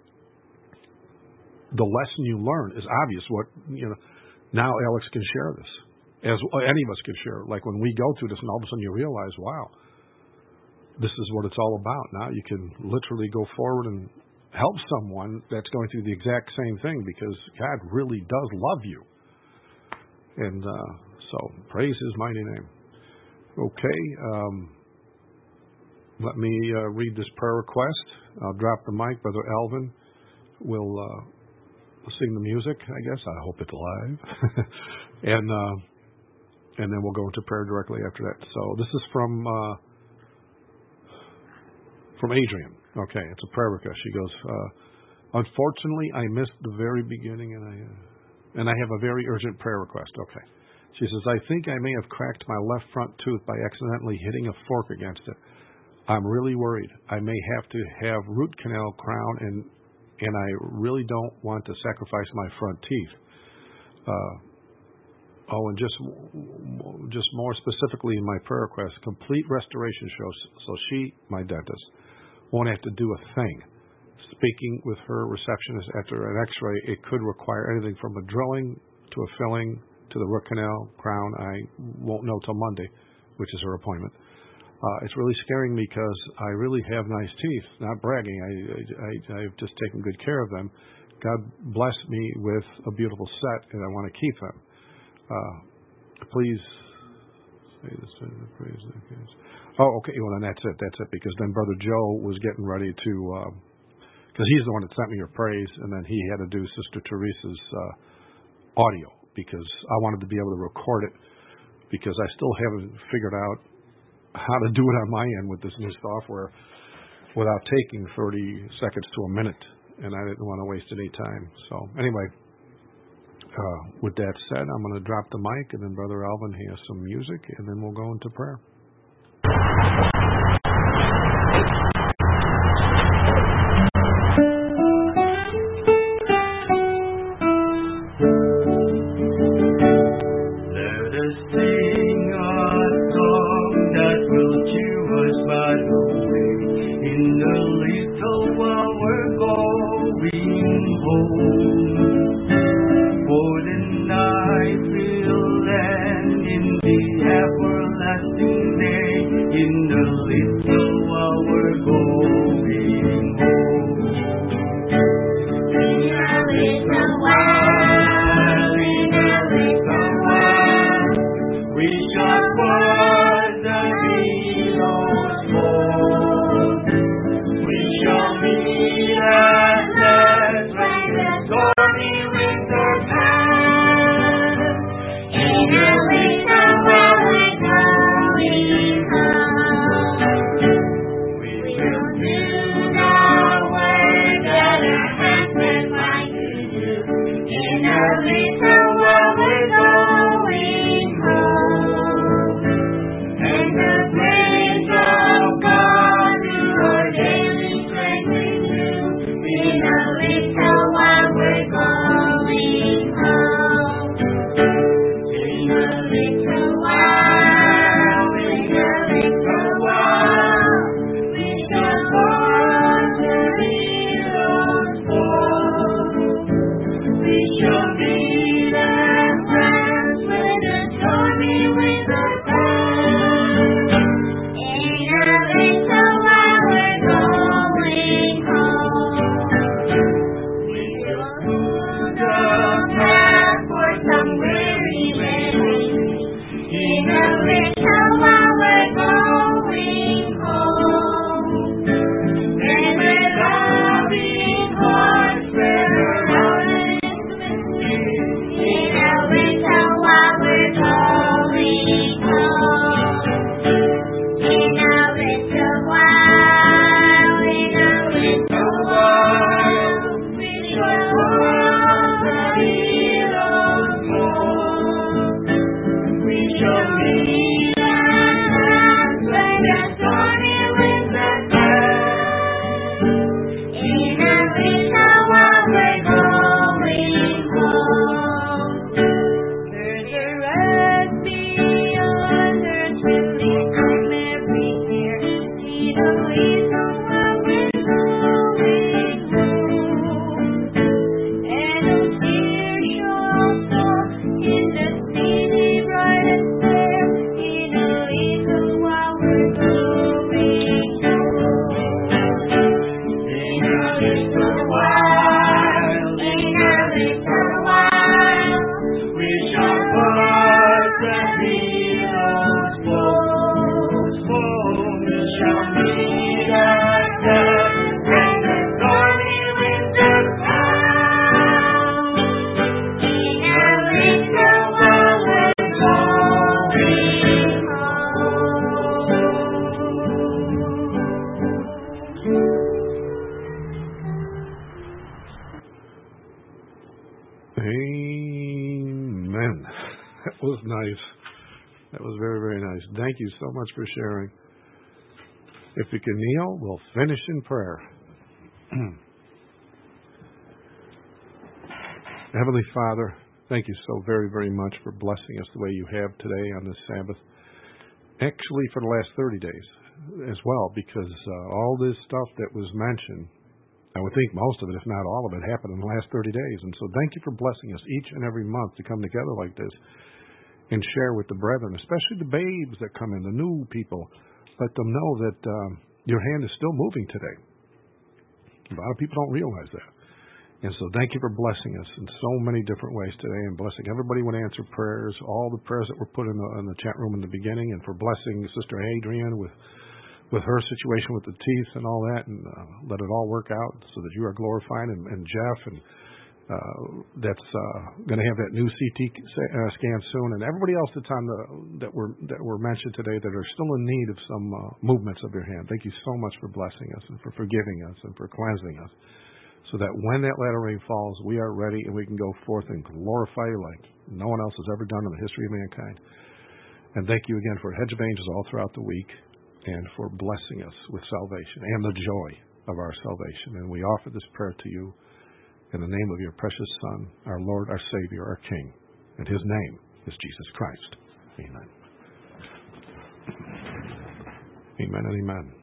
the lesson you learn is obvious. Now Alex can share this, as any of us can share. Like when we go through this, and all of a sudden you realize, wow, this is what it's all about. Now you can literally go forward and help someone that's going through the exact same thing, because God really does love you. And so praise His mighty name. Okay, let me read this prayer request. I'll drop the mic. Brother Alvin will sing the music, I guess. I hope it's live. and then we'll go into prayer directly after that. So this is from Adrian. Okay, it's a prayer request. She goes, unfortunately, I missed the very beginning, and I have a very urgent prayer request. Okay. She says, I think I may have cracked my left front tooth by accidentally hitting a fork against it. I'm really worried. I may have to have root canal crown, and I really don't want to sacrifice my front teeth. And just more specifically in my prayer request, complete restoration so she, my dentist, won't have to do a thing. Speaking with her receptionist after an x-ray, it could require anything from a drilling to a filling to the root canal crown. I won't know till Monday, which is her appointment. It's really scaring me because I really have nice teeth. Not bragging. I've just taken good care of them. God blessed me with a beautiful set, and I want to keep them. Please say this. Praise the kids. Oh, okay. Well, then that's it. That's it. Because then Brother Joe was getting ready to, because he's the one that sent me your praise, and then he had to do Sister Teresa's audio because I wanted to be able to record it because I still haven't figured out how to do it on my end with this new software without taking 30 seconds to a minute, and I didn't want to waste any time. So anyway, with that said, I'm going to drop the mic, and then Brother Alvin has some music, and then we'll go into prayer. Amen. That was nice. That was very, very nice. Thank you so much for sharing. If you can kneel, we'll finish in prayer. Heavenly Father, thank you so very, very much for blessing us the way you have today on this Sabbath. Actually, for the last 30 days as well, because all this stuff that was mentioned, I would think most of it, if not all of it, happened in the last 30 days. And so thank you for blessing us each and every month to come together like this and share with the brethren, especially the babes that come in, the new people. Let them know that your hand is still moving today. A lot of people don't realize that. And so thank you for blessing us in so many different ways today, and blessing everybody when answered prayers, all the prayers that were put in the chat room in the beginning, and for blessing Sister Adrienne with her situation with the teeth and all that, and let it all work out so that you are glorified, and Jeff, and that's going to have that new CT scan soon, and everybody else that's on that were mentioned today that are still in need of some movements of your hand. Thank you so much for blessing us and for forgiving us and for cleansing us, so that when that latter rain falls, we are ready and we can go forth and glorify you like no one else has ever done in the history of mankind. And thank you again for a hedge of angels all throughout the week, and for blessing us with salvation and the joy of our salvation. And we offer this prayer to you in the name of your precious Son, our Lord, our Savior, our King. And his name is Jesus Christ. Amen. Amen and amen.